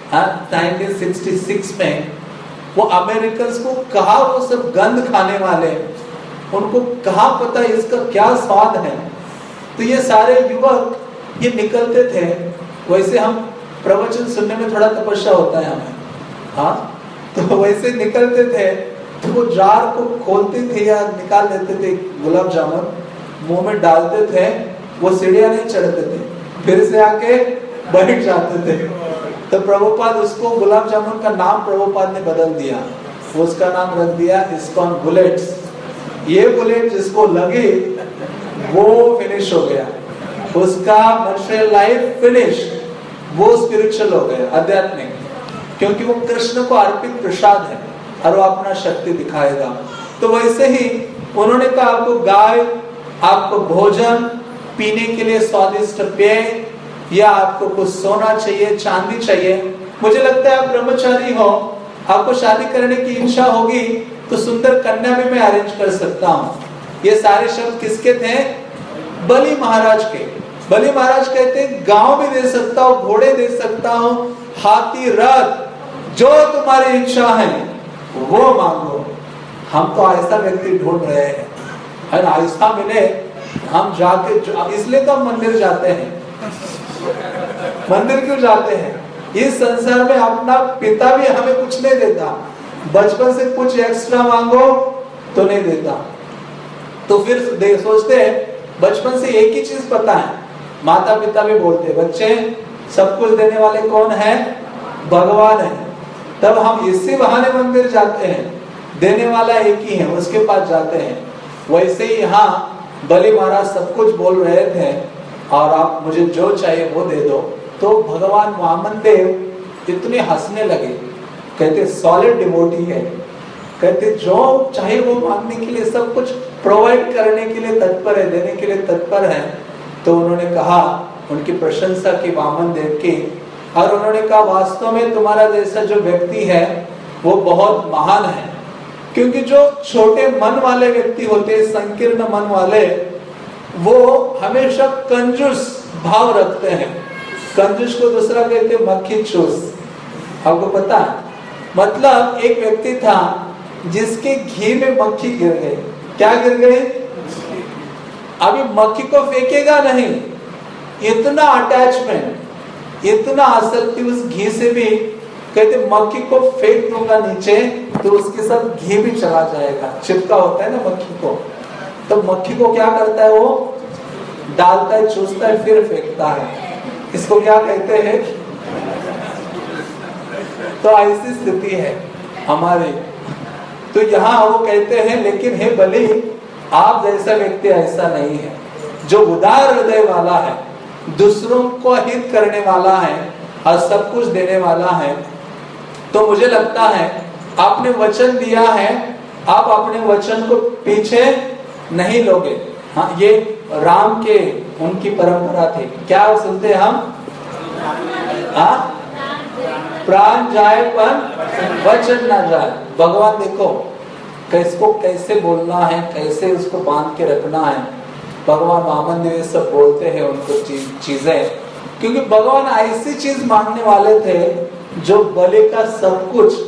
1966 में वो अमेरिकन को कहा, वो सब गंद खाने वाले, उनको कहाँ पता इसका क्या स्वाद है। तो ये सारे युवक ये निकलते थे, वैसे हम प्रवचन सुनने में थोड़ा तपस्या होता है हमें, हाँ, तो वैसे निकलते थे, तो वो जार को खोलते थे या निकाल लेते थे गुलाब जामुन, मुंह में डालते थे, वो सीढ़ियां नहीं चढ़ते थे, फिर से आके बैठ जाते थे। तो प्रभुपाद उसको गुलाब जामुन का नाम प्रभुपाद ने बदल दिया, उसका नाम रख दिया इस्कॉन बुलेट्स। ये बुलेट जिसको लगे वो फिनिश हो गया, उसका मटेरियल लाइफ फिनिश, वो स्पिरिचुअल हो गया, आध्यात्मिक, क्योंकि वो कृष्ण को अर्पित प्रसाद है और वो अपना शक्ति दिखाएगा। तो वैसे ही उन्होंने कहा आपको गाय, आपको भोजन, पीने के लिए स्वादिष्ट पेय, या आपको कुछ सोना चाहिए, चांदी चाहिए। मुझे लगता है आप ब्रह्मचारी हो, आपको शादी करने की इच्छा होगी तो सुंदर कन्या भी मैं अरेंज कर सकता हूँ। ये सारे शब्द किसके थे, बलि महाराज के। बलि महाराज कहते हैं गांव भी दे सकता हूँ, घोड़े दे सकता हूँ, हाथी, रथ, जो तुम्हारी इच्छा है वो मांगो। हम तो ऐसा व्यक्ति ढूंढ रहे हैं, है ना, ऐसा मिले हम जाके, इसलिए तो हम मंदिर जाते हैं। मंदिर क्यों जाते हैं, इस संसार में अपना पिता भी हमें कुछ नहीं देता, बचपन से कुछ एक्स्ट्रा मांगो तो नहीं देता। तो फिर सोचते हैं बचपन से एक ही चीज पता है, माता पिता भी बोलते हैं बच्चे सब कुछ देने वाले कौन है, भगवान है। तब हम इसी बहाने मंदिर जाते हैं, देने वाला एक ही है, उसके पास जाते हैं। वैसे ही यहाँ बलि महाराज सब कुछ बोल रहे थे और आप मुझे जो चाहिए वो दे दो। तो भगवान वामन देव इतने हंसने लगे, कहते सॉलिड डिवोटी है, कहते जो चाहे वो मांगने के लिए, सब कुछ प्रोवाइड करने के लिए तत्पर है, देने के लिए तत्पर है। तो उन्होंने कहा, उनकी प्रशंसा की वामन देव की, और उन्होंने कहा वास्तव में तुम्हारा जैसा जो व्यक्ति है वो बहुत महान है, क्योंकि जो छोटे मन वाले व्यक्ति होते हैं, संकीर्ण मन वाले, वो हमेशा कंजूस भाव रखते हैं। कंजूस को दूसरा कहते हैं मक्खी चूस। आपको पता है, मतलब एक व्यक्ति था जिसके घी में मक्खी गिर गई। क्या गिर गई? अभी मक्खी को फेंकेगा नहीं, इतना अटैचमेंट, इतना आसक्ति उस घी से भी, कहते मक्खी को फेंक दूंगा नीचे तो उसके साथ घी भी चला जाएगा। चिपका होता है ना मक्खी को, तो मक्खी को क्या करता है, वो डालता है, चूसता है, फिर फेंकता है। इसको क्या कहते हैं? तो ऐसी स्थिति है हमारी। तो यहाँ वो कहते हैं, लेकिन हे बलि, आप जैसा व्यक्ति ऐसा नहीं है, जो उदार हृदय वाला है, दूसरों को हित करने वाला है और सब कुछ देने वाला है। तो मुझे लगता है आपने वचन दिया है, आप अपने वचन को पीछे नहीं लोगे। हाँ, ये राम के उनकी परंपरा थी। क्या सुनते हम? हाँ, प्राण जाए पर वचन ना जाए। भगवान देखो किसको कैसे बोलना है, कैसे उसको बांध के रखना है। भगवान वामन देव सब बोलते हैं उनको चीजें, क्योंकि भगवान ऐसी चीज मांगने वाले थे जो बलि का सब कुछ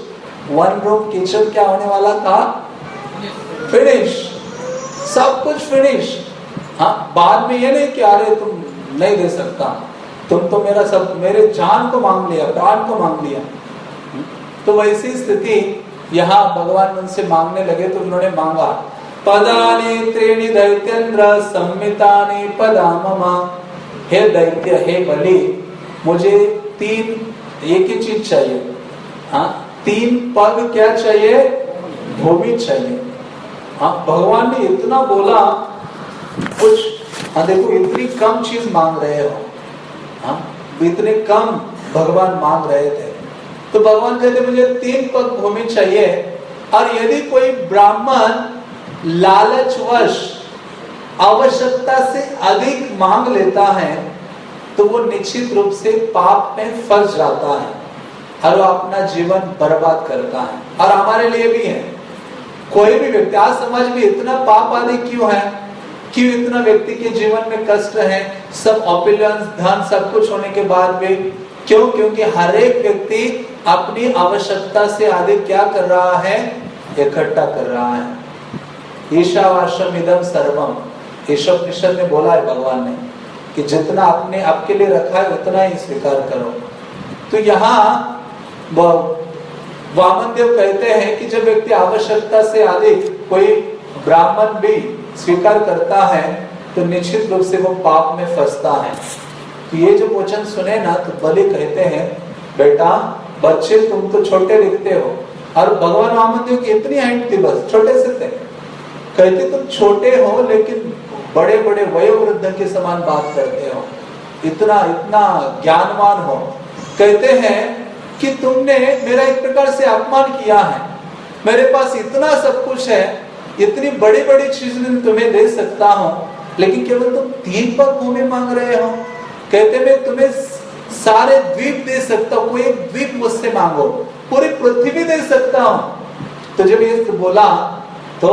वन रूम किचन क्या होने वाला था? फिनिश, सब कुछ फिनिश। हाँ, बाद में ये नहीं कि अरे तुम नहीं दे सकता, तुम तो मेरा सब, मेरे जान को मांग लिया, प्राण को मांग लिया। तो वैसी स्थिति यहाँ भगवान उनसे मांगने लगे तो उन्होंने मांगा, पदानि त्रीणि दैत्येंद्र संमितानि पदा मम। हे दैत्य, हे बलि, मुझे एक ही चीज चाहिए। हाँ, 3 पग क्या चाहिए? भूमि चाहिए। हाँ, भगवान ने इतना बोला कुछ, हाँ देखो इतनी कम चीज मांग रहे हो। हाँ, इतने कम भगवान मांग रहे थे। तो भगवान कहते मुझे 3 पग भूमि चाहिए, और यदि कोई ब्राह्मण लालचवश आवश्यकता से अधिक मांग लेता है तो वो निश्चित रूप से पाप में फंस जाता है और वो अपना जीवन बर्बाद करता है। और हमारे लिए भी है, कोई भी व्यक्ति, आज समाज में इतना पाप आदि क्यों है, क्यों इतना व्यक्ति के जीवन में कष्ट है, सब ऑपुलेंस, धन, सब कुछ होने के बाद भी क्यों? क्योंकि हर एक व्यक्ति अपनी आवश्यकता से अधिक क्या कर रहा है? इकट्ठा कर रहा है। ईशावास्यम इदम सर्वम, ईशोपनिषद में बोला है भगवान ने कि जितना आपने आपके लिए रखा है उतना ही स्वीकार करो। तो यहाँ वामन देव कहते हैं कि जब व्यक्ति आवश्यकता से अधिक कोई ब्राह्मण भी स्वीकार करता है तो निश्चित रूप से वो पाप में फंसता है। तो ये जो वचन सुने ना, तो बलि कहते हैं, बेटा बच्चे तुम तो छोटे दिखते हो, और भगवान वामन देव की इतनी हाइट थी, बस छोटे से थे। कहते तुम छोटे हो लेकिन बड़े बड़े वयोवृद्ध के समान बात करते हो, इतना इतना ज्ञानवान हो। कहते हैं कि तुमने मेरा एक प्रकार से अपमान किया है, मेरे पास इतना सब कुछ है, इतनी बड़ी बड़ी चीजें तुम्हें दे सकता हूँ, लेकिन केवल तुम 3 पग भूमि मांग रहे हो। कहते मैं तुम्हें सारे द्वीप दे सकता हूँ, कोई एक द्वीप मुझसे मांगो, पूरी पृथ्वी दे सकता हूँ। तो जब ये बोला तो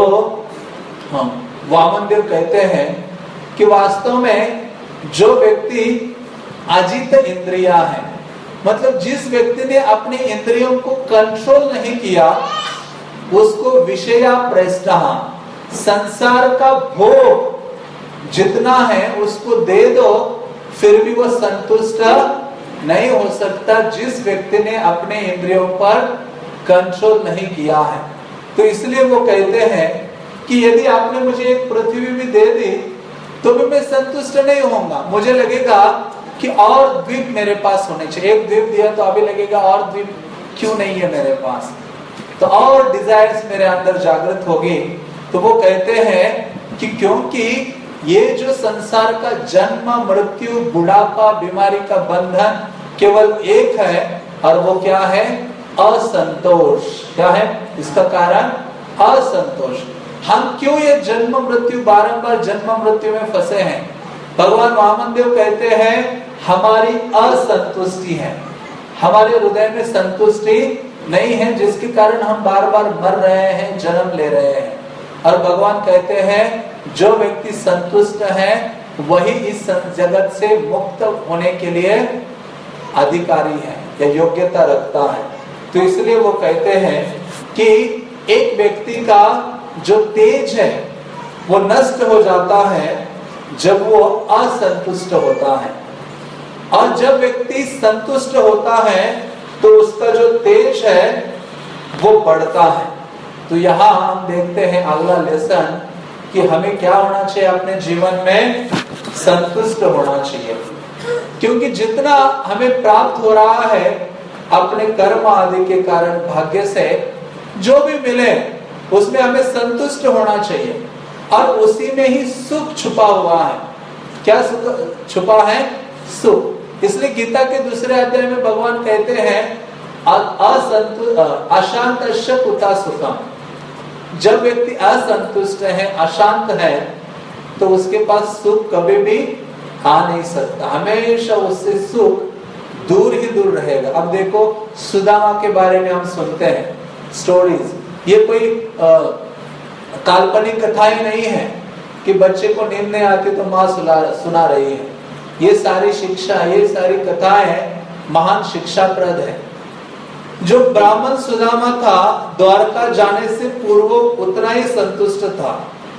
वामन देव कहते हैं कि वास्तव में जो व्यक्ति अजित इंद्रिया है, मतलब जिस व्यक्ति ने अपने इंद्रियों को कंट्रोल नहीं किया, उसको विषया प्रेष्ठा, संसार का भोग जितना है उसको दे दो, फिर भी वो संतुष्ट नहीं हो सकता जिस व्यक्ति ने अपने इंद्रियों पर कंट्रोल नहीं किया है। तो इसलिए वो कहते हैं कि यदि आपने मुझे एक पृथ्वी भी दे दी तो भी मैं संतुष्ट नहीं होऊंगा, मुझे लगेगा कि और द्वीप मेरे पास होने चाहिए। एक द्वीप दिया तो अभी लगेगा और द्वीप क्यों नहीं है मेरे पास, तो और डिजायर्स मेरे अंदर जागृत होगी। तो वो कहते हैं कि क्योंकि ये जो संसार का जन्म, मृत्यु, बुढ़ापा, बीमारी का बंधन केवल एक है, और वो क्या है? असंतोष। क्या है इसका कारण? असंतोष। हम क्यों ये जन्म मृत्यु, बारंबार जन्म मृत्यु में फंसे हैं? भगवान वामन देव कहते हैं हमारी असंतुष्टि है, हमारे हृदय में संतुष्टि नहीं है, जिसके कारण हम बार बार मर रहे हैं, जन्म ले रहे हैं। और भगवान कहते हैं जो व्यक्ति संतुष्ट है वही इस जगत से मुक्त होने के लिए अधिकारी है या योग्यता रखता है। तो इसलिए वो कहते हैं कि एक व्यक्ति का जो तेज है वो नष्ट हो जाता है जब वो असंतुष्ट होता है, और जब व्यक्ति संतुष्ट होता है तो उसका जो तेज है वो बढ़ता है। तो यहाँ हम देखते हैं अगला लेसन कि हमें क्या होना चाहिए अपने जीवन में? संतुष्ट होना चाहिए, क्योंकि जितना हमें प्राप्त हो रहा है अपने कर्म आदि के कारण, भाग्य से जो भी मिले उसमें हमें संतुष्ट होना चाहिए, और उसी में ही सुख छुपा हुआ है। क्या सुख छुपा है? सुख। इसलिए गीता के दूसरे अध्याय में भगवान कहते हैं अशांतस्य कुतः सुखम। जब व्यक्ति असंतुष्ट है, अशांत है, तो उसके पास सुख कभी भी आ नहीं सकता, हमेशा उससे सुख दूर ही दूर रहेगा। अब देखो सुदामा के बारे में हम सुनते हैं स्टोरीज, ये कोई काल्पनिक कथाएं नहीं है कि बच्चे को नींद नहीं आती तो माँ सुना रही है। ये सारी शिक्षा, ये सारी कथाएं महान शिक्षाप्रद है। जो ब्राह्मण सुदामा था द्वारका जाने से पूर्व उतना ही संतुष्ट था,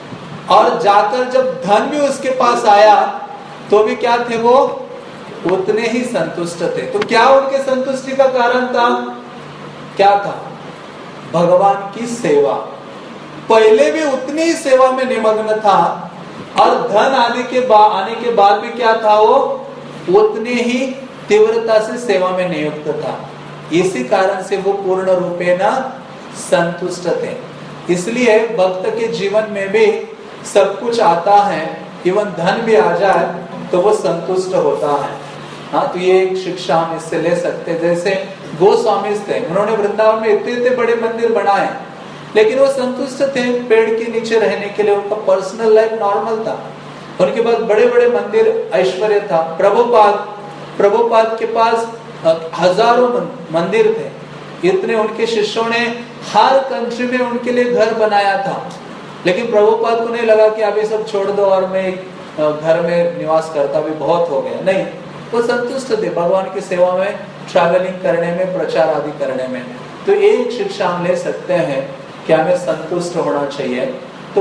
और जाकर जब धन भी उसके पास आया तो भी क्या थे, वो उतने ही संतुष्ट थे। तो क्या उनके संतुष्टि का कारण था? क्या था? भगवान की सेवा। पहले भी उतनी ही सेवा में निमग्न था, और धन आदि के आने के बाद भी क्या था, वो उतने ही तीव्रता से सेवा में नियुक्त था। इसी कारण से वो पूर्ण रूपेण संतुष्ट थे। इसलिए भक्त के जीवन में भी सब कुछ आता है, इवन धन भी आ जाए तो वो संतुष्ट होता है। हाँ, तो ये एक शिक्षा हम इससे ले सकते हैं। जैसे गोस्वामी थे, उन्होंने वृंदावन में इतने इतने बड़े मंदिर बनाए, लेकिन वो संतुष्ट थे पेड़ के नीचे रहने के लिए। उनका पर्सनल लाइफ नॉर्मल था। उनके पास बड़े बड़े मंदिर, ऐश्वर्य था। प्रभुपाद के पास हजारों मंदिर थे। इतने उनके शिष्यों ने हर कंट्री में उनके लिए घर बनाया था, लेकिन प्रभुपाद को नहीं लगा कि अभी सब छोड़ दो और मैं घर में निवास करता भी बहुत हो गया। नहीं, वो संतुष्ट थे भगवान की सेवा में, ट्रैवलिंग करने में, प्रचार आदि करने में। तो एक शिक्षा हम ले सकते हैं कि हमें संतुष्ट होना चाहिए। तो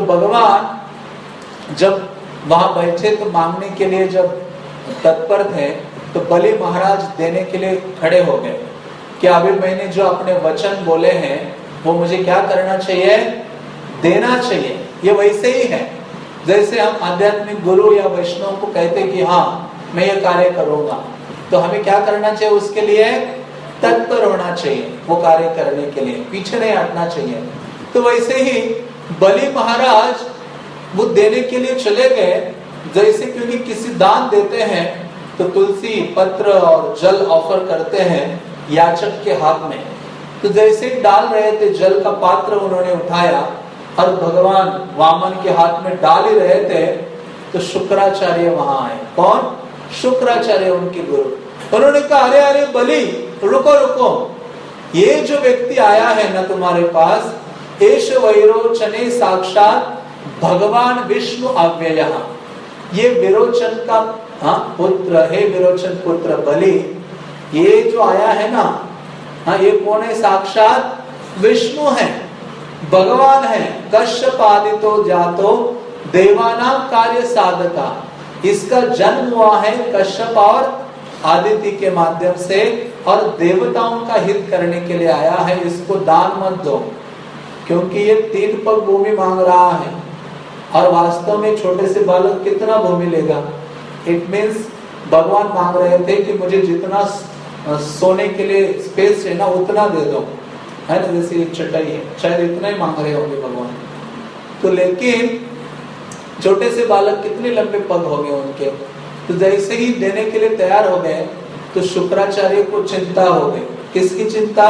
भगवान जब वहां बैठे तो मांगने के लिए जब तत्पर थे, तो बलि महाराज देने के लिए खड़े हो गए कि अभी मैंने जो अपने वचन बोले हैं वो मुझे क्या करना चाहिए, देना चाहिए। ये वैसे ही है जैसे हम आध्यात्मिक गुरु या वैष्णव को कहते कि हाँ मैं ये कार्य करूंगा, तो हमें क्या करना चाहिए, उसके लिए तत्पर होना चाहिए, वो कार्य करने के लिए पीछे नहीं हटना चाहिए। तो वैसे ही बलि महाराज वो देने के लिए चले गए। जैसे क्योंकि किसी दान देते हैं तो तुलसी पत्र और जल ऑफर करते हैं याचक के हाथ में। तो जैसे ही डाल रहे थे जल का पात्र उन्होंने उठाया और भगवान वामन के हाथ में डाल ही रहे थे, तो शुक्राचार्य वहां आए। कौन? शुक्राचार्य, उनके गुरु। उन्होंने कहा अरे अरे बलि, रुको रुको, ये जो व्यक्ति आया है ना तुम्हारे पास, एष वैरोचने साक्षात भगवान विष्णु अव्ययः। ये विरोचन का पुत्र है, विरोचन पुत्र बलि। ये जो आया है ना, ये कौन है? साक्षात विष्णु है, भगवान है। कश्यप आदितो जातो देवानां कार्य साधका। इसका जन्म हुआ है कश्यप और आदित्य के माध्यम से, और देवताओं का हित करने के लिए आया है। इसको दान मत दो, क्योंकि ये 3 पग भूमि मांग रहा है, और वास्तव में छोटे से बालक कितना भूमि लेगा। इट मीन्स भगवान मांग रहे थे कि मुझे जितना सोने के लिए स्पेस है ना उतना दे दो, है ना, जैसे एक चटाई है, शायद इतना ही मांग रहे होंगे भगवान। तो लेकिन छोटे से बालक कितने लंबे पग हो गए उनके। तो जैसे ही देने के लिए तैयार हो गए तो शुक्राचार्य को चिंता हो गई। किसकी चिंता?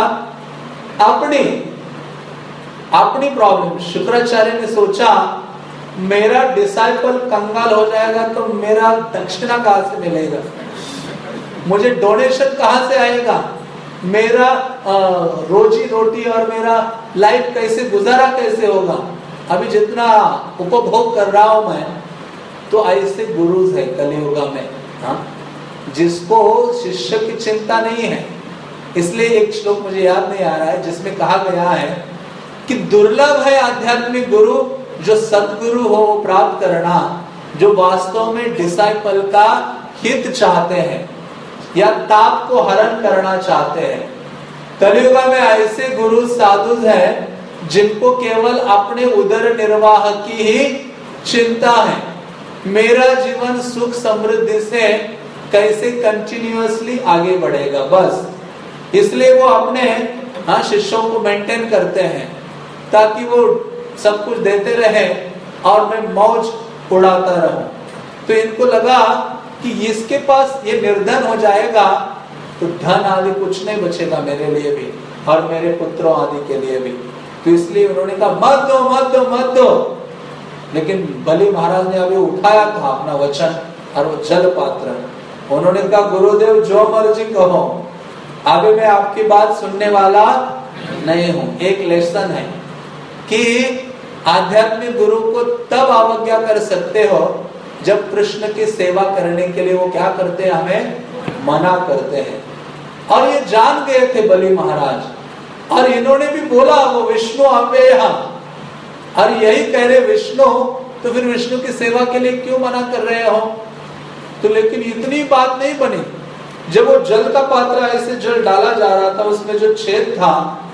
अपनी प्रॉब्लम। शुक्राचार्य ने सोचा मेरा डिसाइपल कंगाल हो जाएगा तो मेरा दक्षिणा कहां से मिलेगा, मुझे डोनेशन कहां से आएगा, मेरा रोजी रोटी और मेरा लाइफ कैसे, गुजारा कैसे होगा। अभी जितना उपभोग कर रहा हूं मैं, तो ऐसे गुरुज है कलियुग में, जिसको शिष्य की चिंता नहीं है। इसलिए एक श्लोक मुझे याद नहीं आ रहा है जिसमें कहा गया है कि दुर्लभ है आध्यात्मिक गुरु, जो सद्गुरु हो वो प्राप्त करना, जो वास्तव में डिसाइपल का हित चाहते हैं या ताप को हरण करना चाहते हैं। कलियुग में ऐसे गुरु साधु हैं जिनको केवल अपने उदर निर्वाह की ही चिंता है। मेरा जीवन सुख समृद्धि से कैसे कंटिन्यूअसली आगे बढ़ेगा, बस। इसलिए वो अपने शिष्यों को मेंटेन करते हैं ताकि वो सब कुछ देते रहे और मैं मौज उड़ाता रहूं। तो इनको लगा कि इसके पास ये निर्धन हो जाएगा तो धन आदि कुछ नहीं बचेगा मेरे लिए भी और मेरे पुत्रों आदि के लिए भी। तो इसलिए उन्होंने कहा मत दो मत दो मत दो। लेकिन बलि महाराज ने अभी उठाया था अपना वचन और वो जल पात्र, उन्होंने कहा गुरुदेव जो मर्जी कहो, अभी मैं आपकी बात सुनने वाला नहीं हूं। एक लेसन है कि आध्यात्मिक गुरु को तब अवज्ञा कर सकते हो जब कृष्ण की सेवा करने के लिए वो क्या करते हैं, हमें मना करते हैं। और ये जान गए थे बलि महाराज और इन्होंने भी बोला वो विष्णु अव्यय, और यही कह रहे विष्णु, तो फिर विष्णु की सेवा के लिए क्यों मना कर रहे हो? तो लेकिन इतनी बात नहीं बनी। जब वो जल का पात्र ऐसे जल डाला जा रहा था, उसमें जो छेद था,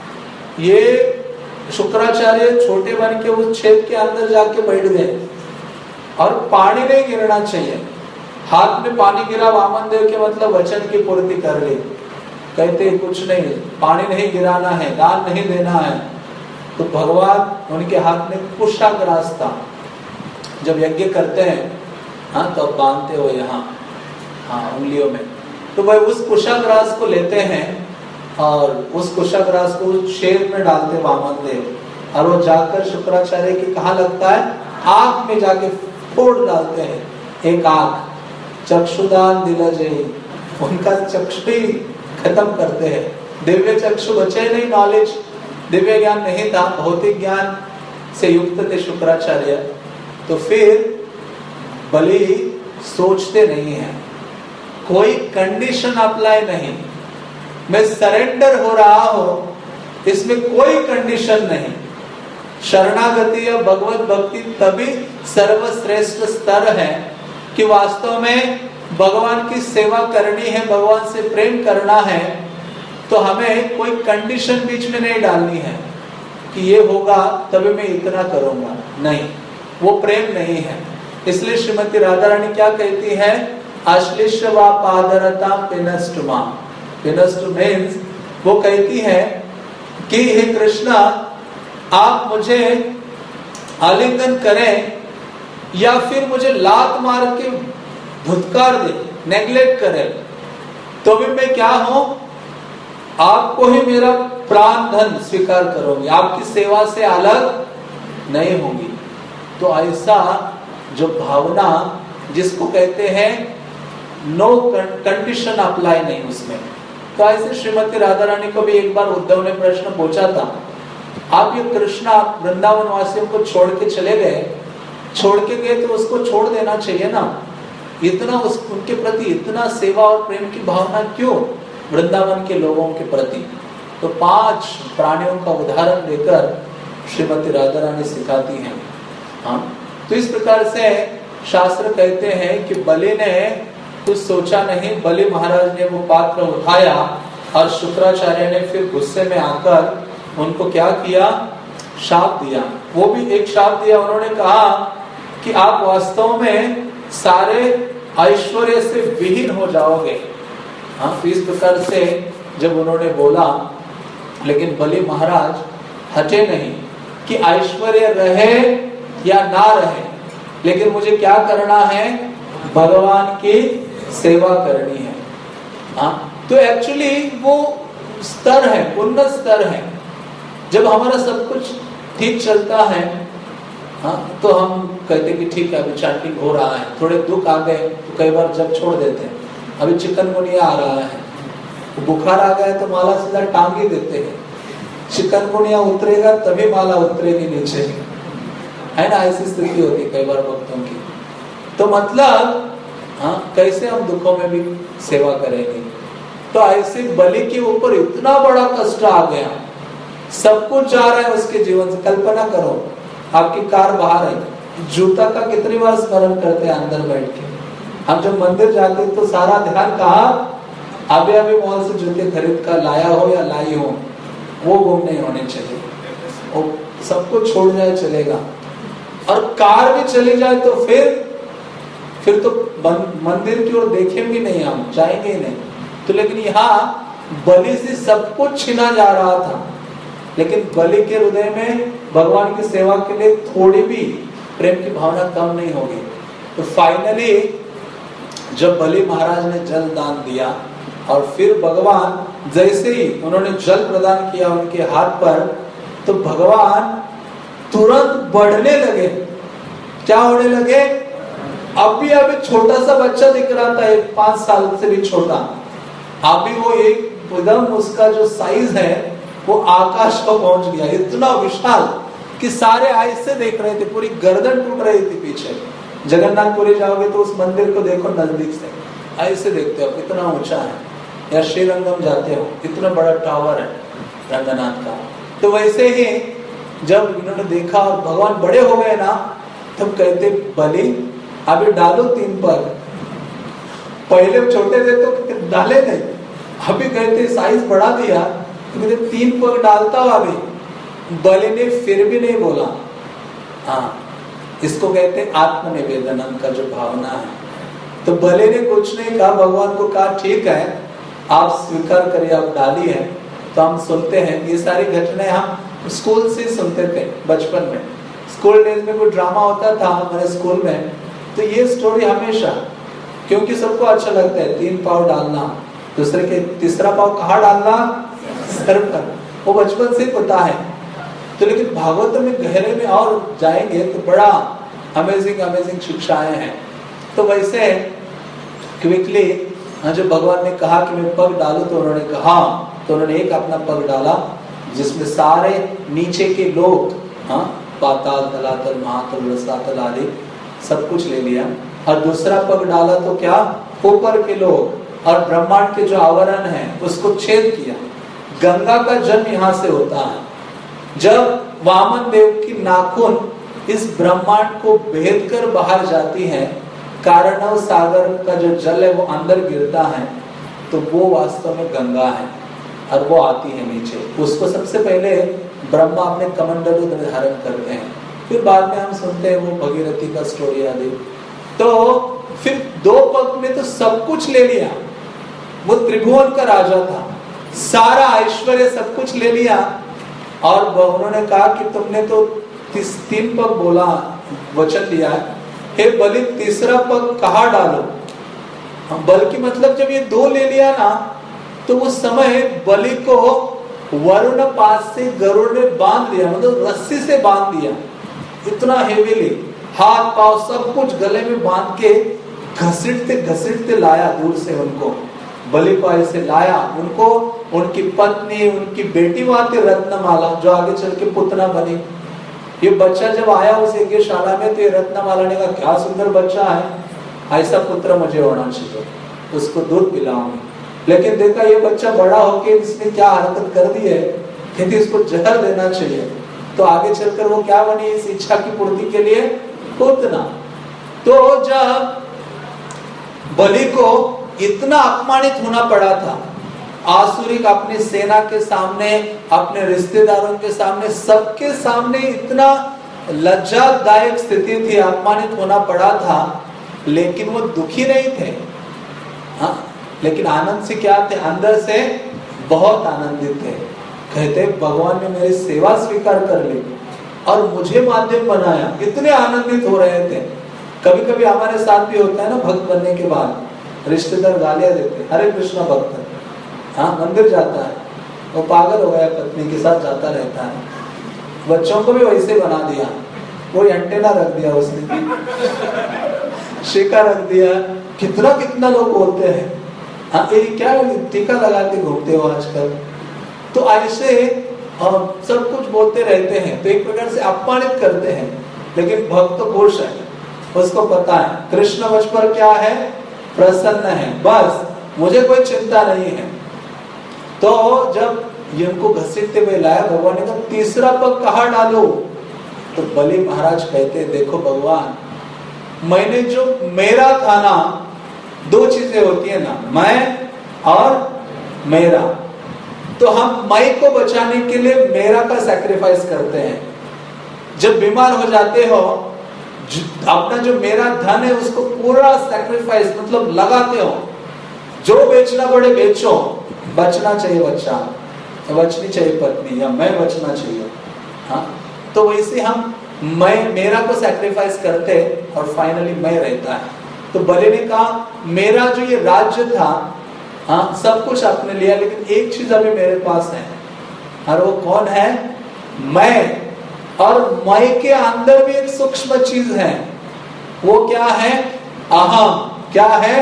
ये शुक्राचार्य छोटे बन के उस छेद के अंदर जाके बैठ गए, और पानी नहीं गिरना चाहिए। हाथ में पानी गिरा, वामन देव के मतलब वचन की पूर्ति कर ली, कहते कुछ नहीं, पानी नहीं गिराना है, दान नहीं देना है। तो भगवान उनके हाथ में कुशाग्रास था, जब यज्ञ करते हैं हाँ तो बांधते हो यहाँ हाँ उंगलियों में, तो वह उस कुशाग्रास को लेते हैं और उस कुशाग्रास को उस छेद में डालते वामन देव, और वो जाकर शुक्राचार्य की कहाँ लगता है, आंख में जाके फोड़ डालते हैं एक आंख, चक्षुदान दिलजय, उनका चक्षु ही खत्म करते हैं। दिव्य चक्षु बचे नहीं, नॉलेज दिव्य ज्ञान नहीं था, भौतिक ज्ञान से युक्त थे शुक्राचार्य। तो फिर बलि सोचते नहीं है, कोई कंडीशन अप्लाई नहीं, मैं सरेंडर हो रहा हूं, इसमें कोई कंडीशन नहीं। शरणागति या भगवत भक्ति तभी सर्वश्रेष्ठ स्तर है कि वास्तव में भगवान की सेवा करनी है, भगवान से प्रेम करना है, तो हमें कोई कंडीशन बीच में नहीं डालनी है कि ये होगा तभी मैं इतना करूंगा, नहीं, वो प्रेम नहीं है। इसलिए श्रीमती राधा रानी क्या कहती है, आश्लिष्वा पादरता पिनष्टुमा, पिनष्टु मीन्स वो कहती है कि हे कृष्णा, आप मुझे आलिंगन करें या फिर मुझे लात मार के धुतकार दे, नेग्लेक्ट करें, तो भी मैं क्या हूं, आपको ही मेरा प्राण धन स्वीकार करूंगी, आपकी सेवा से अलग नहीं होगी। तो ऐसा जो भावना जिसको कहते हैं नो कंडीशन अप्लाई नहीं उसमें। तो ऐसे श्रीमती राधा रानी को भी एक बार उद्धव ने प्रश्न पूछा था, आप ये कृष्णा वृंदावन वासियों को छोड़ के चले गए, छोड़ के गए तो उसको छोड़ देना चाहिए ना, इतना उनके प्रति इतना सेवा और प्रेम की भावना क्यों वृंदावन के लोगों के प्रति। तो 5 प्राणियों का उदाहरण देकर श्रीमती राधा रानी सिखाती हैं। हाँ, तो इस प्रकार से शास्त्र कहते हैं कि बलि ने कुछ सोचा नहीं, बलि महाराज ने वो पात्र उठाया और शुक्राचार्य ने फिर गुस्से में आकर उनको क्या किया, शाप दिया। वो भी एक शाप दिया, उन्होंने कहा कि आप वास्तव में सारे ऐश्वर्य से विहीन हो जाओगे। हाँ, तो इस प्रकार से जब उन्होंने बोला, लेकिन बलि महाराज हटे नहीं कि ऐश्वर्य रहे या ना रहे, लेकिन मुझे क्या करना है, भगवान की सेवा करनी है। हाँ, तो एक्चुअली वो स्तर है, उन्नत स्तर है। जब हमारा सब कुछ ठीक चलता है, हाँ, तो हम कहते कि ठीक है अभी चैंटिंग हो रहा है, थोड़े दुख आ गए तो कई बार जब छोड़ देते हैं, अभी चिकनगुनिया आ रहा है, तो बुखार आ गया तो माला सीधा टांग ही देते हैं, चिकनगुनिया उतरेगा तभी माला उतरेगी नीचे, है ना, ऐसी स्थिति होती है कई बार भक्तों की। तो मतलब हाँ, कैसे हम दुखों में भी सेवा करेंगे। तो ऐसे बलि के ऊपर इतना बड़ा कष्ट आ गया, सब कुछ जा रहा है उसके जीवन से। कल्पना करो, आपकी कार बाहर है, जूता का कितनी बार स्मरण करते हैं अंदर बैठ के। हम जब मंदिर जाते तो सारा ध्यान कहाँ, अभी अभी मॉल से जूते खरीद कर लाया हो या लाई हो, वो गुम नहीं होने चाहिए। वो सब कुछ छोड़ जाए चलेगा, और कार भी चली जाए तो फिर तो मंदिर की ओर देखेंगे नहीं, हम जाएंगे ही नहीं। तो लेकिन यहाँ बलि से सब कुछ छीना जा रहा था, लेकिन बलि के हृदय में भगवान की सेवा के लिए थोड़ी भी प्रेम की भावना कम नहीं होगी। तो फाइनली जब बलि महाराज ने जल दान दिया और फिर भगवान जैसे ही उन्होंने जल प्रदान किया उनके हाथ पर, तो भगवान तुरंत बढ़ने लगे। क्या होने लगे, अभी छोटा सा बच्चा दिख रहा था, 5 साल से भी छोटा, अभी वो एकदम उसका जो साइज है वो आकाश को पहुंच गया, इतना विशाल कि सारे ऐसे देख रहे थे, पूरी गर्दन टूट रही थी पीछे। जगन्नाथपुरी जाओगे तो उस मंदिर को देखो नजदीक से, ऐसे देखते हो कितना ऊंचा है, या श्रीरंगम जाते हो इतना बड़ा टावर है, रंगनाथ का। तो वैसे ही जब इन्होंने देखा और भगवान बड़े हो गए ना, तब कहते बलि अभी डालो 3 पग। पहले छोटे थे तो डाले नहीं, अभी कहते साइज बढ़ा दिया तो कहते 3 पग डालता हूं अभी। बलि ने फिर भी नहीं बोला। हाँ, इसको कहते आत्मनिवेदन का जो भावना है। तो बलि ने कुछ नहीं कहा, भगवान को कहा ठीक है आप स्वीकार करिए, आप डाली है। तो हम सुनते हैं ये सारी घटनाएं, हम स्कूल से सुनते थे बचपन में। स्कूल डेज में कोई ड्रामा होता था हमारे स्कूल में, तो ये स्टोरी हमेशा, क्योंकि सबको अच्छा लगता है 3 पाव डालना, दूसरे के तीसरा पाव कहाँ डालना, सर पर, वो बचपन से पता है। तो लेकिन भागवत में गहरे में और जाएंगे तो बड़ा अमेजिंग शिक्षाएं हैं। तो वैसे क्विकली जो भगवान ने कहा कि मैं पग डालूं, तो उन्होंने कहा, तो उन्होंने एक अपना पग डाला जिसमें सारे नीचे के लोग, पाताल तलातल महातल रसातल आदि सब कुछ ले लिया। और दूसरा पग डाला तो क्या, ऊपर के लोग और ब्रह्मांड के जो आवरण है उसको छेद किया। गंगा का जन्म यहाँ से होता है। जब वामन देव की नाखून इस ब्रह्मांड को भेद कर बाहर जाती है, कारणव सागर का जो जल है वो अंदर गिरता है, तो वो वास्तव में गंगा है और वो आती है नीचे। उसको सबसे पहले ब्रह्मा अपने कमंडलू धारण करते हैं, फिर बाद में हम सुनते हैं वो भगीरथी का स्टोरी आदि। तो फिर 2 पग में तो सब कुछ ले लिया। वो त्रिभुवन का राजा था, सारा ऐश्वर्य सब कुछ ले लिया। और उन्होंने कहा कि तुमने तो 3 पग बोला, वचन दिया है, हे बलि तीसरा पग कहाँ डालो। बल्कि मतलब जब ये 2 ले लिया ना, तो उस समय बलि को वरुण पास से गरुड़ ने बांध लिया, मतलब रस्सी से बांध दिया, इतना हेवीली, हाथ पांव सब कुछ गले में बांध के घसीटते लाया दूर से उनको। बलि को ऐसे लाया, उनको उनकी पत्नी, उनकी बेटी वहां थी रत्नमाला, जो आगे चल के पुतना बनी। ये बच्चा जब आया उस यज्ञशाला में, तो ये रत्नमाला ने कहा क्या सुंदर बच्चा है, ऐसा पुत्र मुझे होना चाहिए, उसको दूध पिलाऊंगी। लेकिन देखा ये बच्चा बड़ा होके इसने क्या हरकत कर दी है, कहती इसको जहर देना चाहिए। तो आगे चलकर वो क्या बनी, इस इच्छा की पूर्ति के लिए पुतना। तो जब बलि को इतना अपमानित होना पड़ा था, आसुरिक अपनी सेना के सामने, अपने रिश्तेदारों के सामने, सबके सामने इतना लज्जादायक स्थिति थी, अपमानित होना पड़ा था, लेकिन वो दुखी नहीं थे। हाँ, लेकिन आनंद से क्या थे, अंदर से बहुत आनंदित थे। कहते भगवान ने मेरी सेवा स्वीकार कर ली और मुझे माध्यम बनाया, इतने आनंदित हो रहे थे। कभी कभी हमारे साथ भी होता है ना, भक्त बनने के बाद रिश्तेदार गालियां देते, हरे कृष्णा भक्त, हाँ मंदिर जाता है, वो पागल हो गया, पत्नी के साथ जाता रहता है। बच्चों को भी वैसे बना दिया, वो एंटेना रख दिया उसने, शिका रख दिया, कितना लोग बोलते हैं, हाँ ये क्या टीका लगा के घूमते हो आजकल। तो ऐसे सब कुछ बोलते रहते हैं, तो एक प्रकार से अपमानित करते हैं। लेकिन भक्त तो खुश है, उसको पता है कृष्ण मुझ पर क्या है, प्रसन्न है, बस मुझे कोई चिंता नहीं है। तो जब ये उनको घसीटते हुए लाया, भगवान ने कहा तीसरा पग कहाँ डालो। तो बलि महाराज कहते देखो भगवान, मैंने जो मेरा था ना, 2 चीजें होती है ना, मैं और मेरा। तो हम मैं को बचाने के लिए मेरा का सैक्रिफाइस करते हैं। जब बीमार हो जाते हो, अपना जो मेरा धन है उसको पूरा सैक्रिफाइस मतलब लगाते हो, जो बेचना पड़े बेचो, बचना चाहिए बच्चा, बचनी चाहिए पत्नी, या मैं बचना चाहिए। हाँ, तो वैसे हम मैं मेरा को सैक्रिफाइस करते और फाइनली मैं रहता है। तो बलि ने कहा मेरा जो ये राज्य था, हाँ सब कुछ आपने लिया, लेकिन एक चीज अभी मेरे पास है, और वो कौन है, मैं। और मैं के अंदर भी एक सूक्ष्म चीज है, वो क्या है, अहम। क्या है,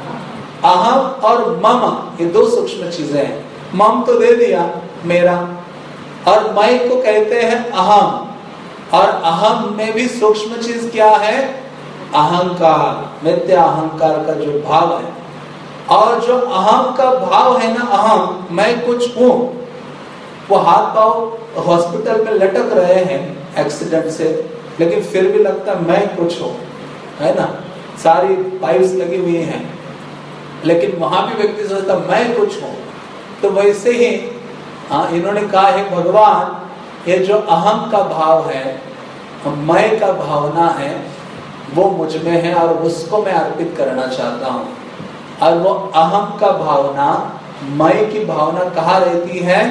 अहम और मम, ये 2 सूक्ष्म चीजें हैं। मम तो दे दिया मेरा, और मैं को कहते हैं अहम। और अहम में भी सूक्ष्म चीज क्या है, अहंकार, मिथ्या अहंकार का जो भाव है। और जो अहम का भाव है ना, अहम मैं कुछ हूं, वो हाथ पांव हॉस्पिटल में लटक रहे हैं एक्सीडेंट से, लेकिन फिर भी लगता है मैं कुछ हूँ, है ना, सारी पाइप्स लगी हुई हैं, लेकिन वहां भी व्यक्ति सोचता मैं कुछ हूँ। तो वैसे ही इन्होंने कहा है भगवान, ये जो अहम का भाव है, मैं का भावना है, वो मुझ में है और उसको मैं अर्पित करना चाहता हूँ। और वो अहम का भावना, मैं की भावना कहाँ रहती है?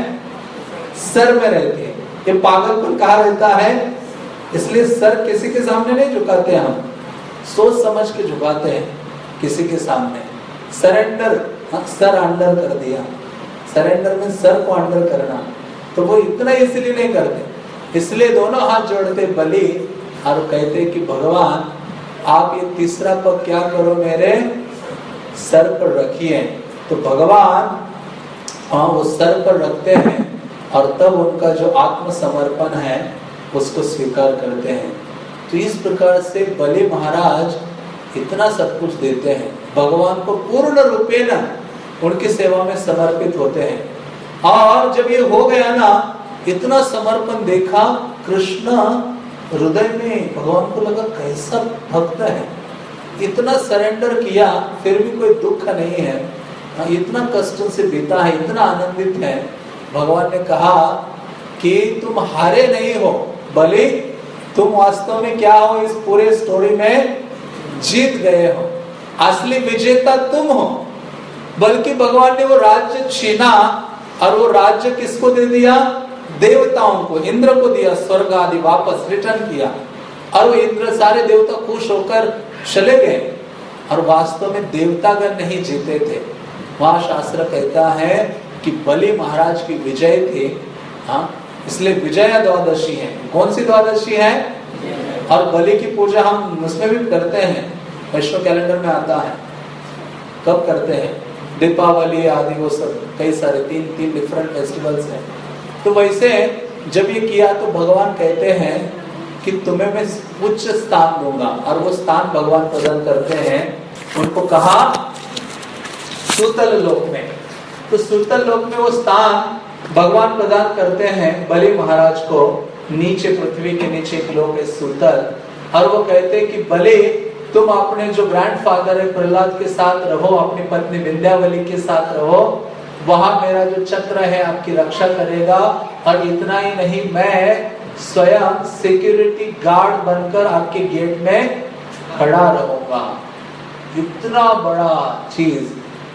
सर में रहती है। ये पागलपन कहाँ रहता है? इसलिए सर किसी के सामने नहीं झुकाते, हम सोच समझ के झुकाते हैं किसी के सामने। सरेंडर, सर अंडर कर दिया, सरेंडर में सर को अंडर करना, तो वो इतना इसलिए नहीं करते। इसलिए दोनों हाथ जोड़ते बलि और कहते कि भगवान आप ये तीसरा पग क्या करो, मेरे सर पर रखिए। तो भगवान वो सर पर रखते हैं और तब उनका जो आत्मसमर्पण है उसको स्वीकार करते हैं। तो इस प्रकार से बलि महाराज इतना सब कुछ देते हैं, भगवान को पूर्ण रूपेण उनकी सेवा में समर्पित होते हैं। और जब ये हो गया ना, इतना समर्पण देखा कृष्ण हृदय में, भगवान को लगा कैसा भक्त है, इतना सरेंडर किया फिर भी कोई दुख नहीं है, इतना कष्ट से बीता है, इतना आनंदित है। भगवान ने कहा कि तुम हारे नहीं हो बलि, तुम वास्तव में क्या हो, इस पूरे स्टोरी में जीत गए हो, असली विजेता तुम हो। बल्कि भगवान ने वो राज्य छीना और वो राज्य किसको दे दिया? देवताओं को, इंद्र को दिया, स्वर्ग आदि वापस रिटर्न किया। और वो इंद्र सारे देवता खुश होकर चले गए और वास्तव में देवतागण नहीं जीते थे। वहां शास्त्र कहता है कि बलि महाराज की विजय थी, इसलिए विजया द्वादशी है। कौन सी द्वादशी है? और बलि की पूजा हम उसमें भी करते हैं, वैष्णव कैलेंडर में आता है। कब करते हैं? दीपावली आदि, वो सब कई सारे तीन डिफरेंट फेस्टिवल्स हैं। तो वैसे जब ये किया तो भगवान कहते हैं कि तुम्हें मैं उच्च स्थान दूंगा, और वो स्थान भगवान प्रदान करते हैं। उनको कहा सुतल लोक में, तो सुतल लोक में वो स्थान भगवान प्रदान करते हैं बलि महाराज को। नीचे पृथ्वी के नीचे एक लोक है सुतल, और वो कहते हैं कि बलि तुम अपने जो ग्रैंडफादर है प्रहलाद के साथ रहो, अपनी पत्नी विंध्यावली के साथ रहो, वहां मेरा जो चक्र है आपकी रक्षा करेगा। और इतना ही नहीं, मैं स्वयं सिक्योरिटी गार्ड बनकर आपके गेट में खड़ा रहूंगा। इतना बड़ा चीज,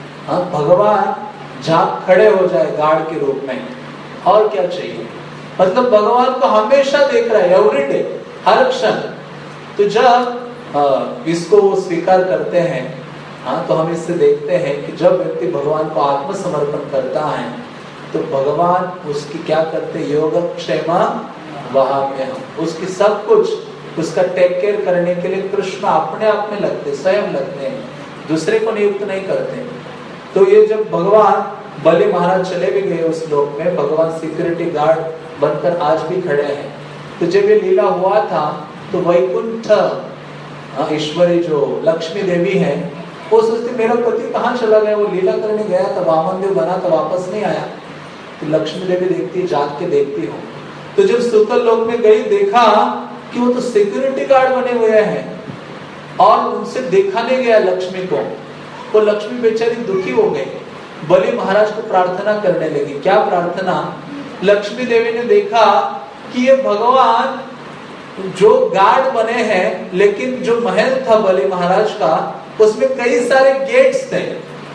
भगवान जहाँ खड़े हो जाए गार्ड के रूप में, और क्या चाहिए? मतलब भगवान को हमेशा देख रहा है, एवरीडे, हर क्षण। तो जब इसको स्वीकार करते हैं, तो हम इससे देखते हैं कि जब व्यक्ति भगवान को आत्मसमर्पण करता है तो भगवान उसकी क्या करते हैं? योगक्षेमा वहां में हम उसकी सब कुछ उसका टेक केयर करने के लिए कृष्ण अपने आप में लगते, स्वयं लगते हैं, दूसरे को नियुक्त नहीं करते। तो ये जब भगवान बलि महाराज चले भी गए उस लोक में, भगवान सिक्योरिटी गार्ड बनकर आज भी खड़े हैं। तो जब ये लीला हुआ था तो वैकुंठ ईश्वरी जो लक्ष्मी देवी है, वो सोचती मेरा पति कहाँ चला गया, वो लीला करने गया था, वामन देव बना था, वापस नहीं आया। तो लक्ष्मी देवी देखती, जाग के देखती हो। तो जब सुतल लोक में गई, देखा कि वो तो सिक्योरिटी गार्ड बने हुए हैं और उनसे देखा नहीं गया लक्ष्मी को। वो लक्ष्मी बेचारी दुखी हो गई, बलि महाराज को प्रार्थना करने लगी। क्या प्रार्थना? लक्ष्मी देवी ने देखा कि ये भगवान जो गार्ड बने हैं, लेकिन जो महल था बलि महाराज का, उसमें कई सारे गेट्स थे।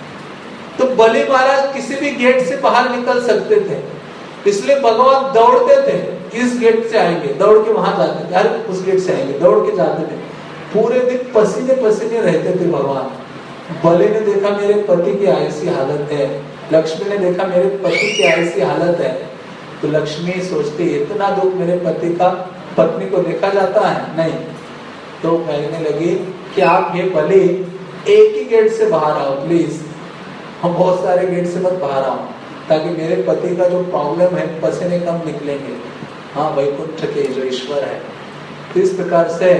तो बलि महाराज किसी भी गेट से बाहर निकल सकते थे, इसलिए भगवान दौड़ते थे, इस गेट से आएंगे, दौड़ के वहां जाते थे, यार उस गेट से आएंगे, दौड़ के जाते थे। पूरे दिन पसीने पसीने रहते थे भगवान। बलि ने देखा मेरे पति की ऐसी हालत है, लक्ष्मी ने देखा मेरे पति की ऐसी हालत है। तो लक्ष्मी सोचती इतना दुख मेरे पति का पत्नी को देखा जाता है? नहीं। तो कहने लगी कि आप ये बलि एक ही गेट से बाहर आओ प्लीज, हम बहुत सारे गेट से मत बाहर आओ, ताकि मेरे पति का जो प्रॉब्लम है पसीने कम निकलेंगे। हाँ, वैकुंठ के जो ईश्वर है। तो इस प्रकार से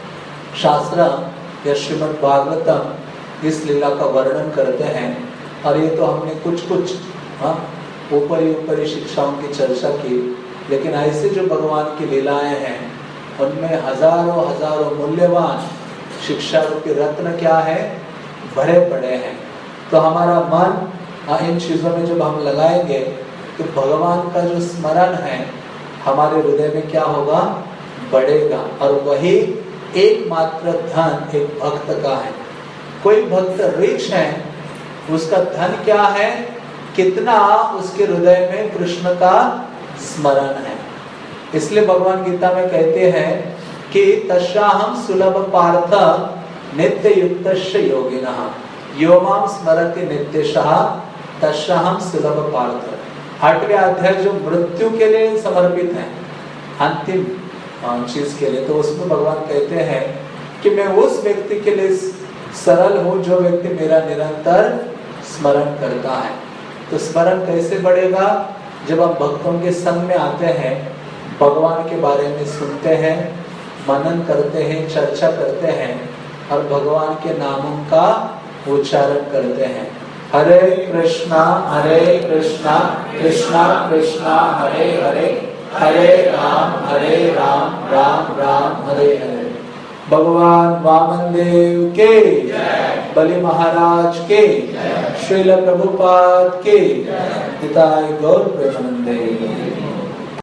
शास्त्र या श्रीमद् भागवतम इस लीला का वर्णन करते हैं। और ये तो हमने कुछ ऊपरी शिक्षाओं की चर्चा की, लेकिन ऐसे जो भगवान की लीलाएं हैं उनमें हजारों मूल्यवान शिक्षा रूपी रत्न क्या है, भरे पड़े हैं। तो हमारा मन इन चीजों में जब हम लगाएंगे तो भगवान का जो स्मरण है हमारे हृदय में क्या होगा, बढ़ेगा। और वही एकमात्र धन एक भक्त का है। कोई भक्त रिच है, उसका धन क्या है, कितना उसके हृदय में कृष्ण का स्मरण है। इसलिए भगवान गीता में कहते हैं कि तस्याहं सुलभ पार्थ नित्य युक्तस्य योगिनः यो मां स्मरति नित्यशः तस्याहं सुलभ पार्थ। 8वें अध्याय जो मृत्यु के लिए समर्पित है, अंतिम चीज के लिए, तो उसमें भगवान कहते हैं कि मैं उस व्यक्ति के लिए सरल हूं जो व्यक्ति मेरा निरंतर स्मरण करता है। तो स्मरण कैसे बढ़ेगा, जब हम भक्तों के संग में आते हैं, भगवान के बारे में सुनते हैं, मनन करते हैं, चर्चा करते हैं और भगवान के नामों का उच्चारण करते हैं। हरे कृष्णा कृष्णा कृष्णा हरे हरे, हरे राम राम राम हरे हरे। भगवान वामन देव के, बलि महाराज के, श्रील प्रभुपाद के, हिताय गौर प्रेमानंदे।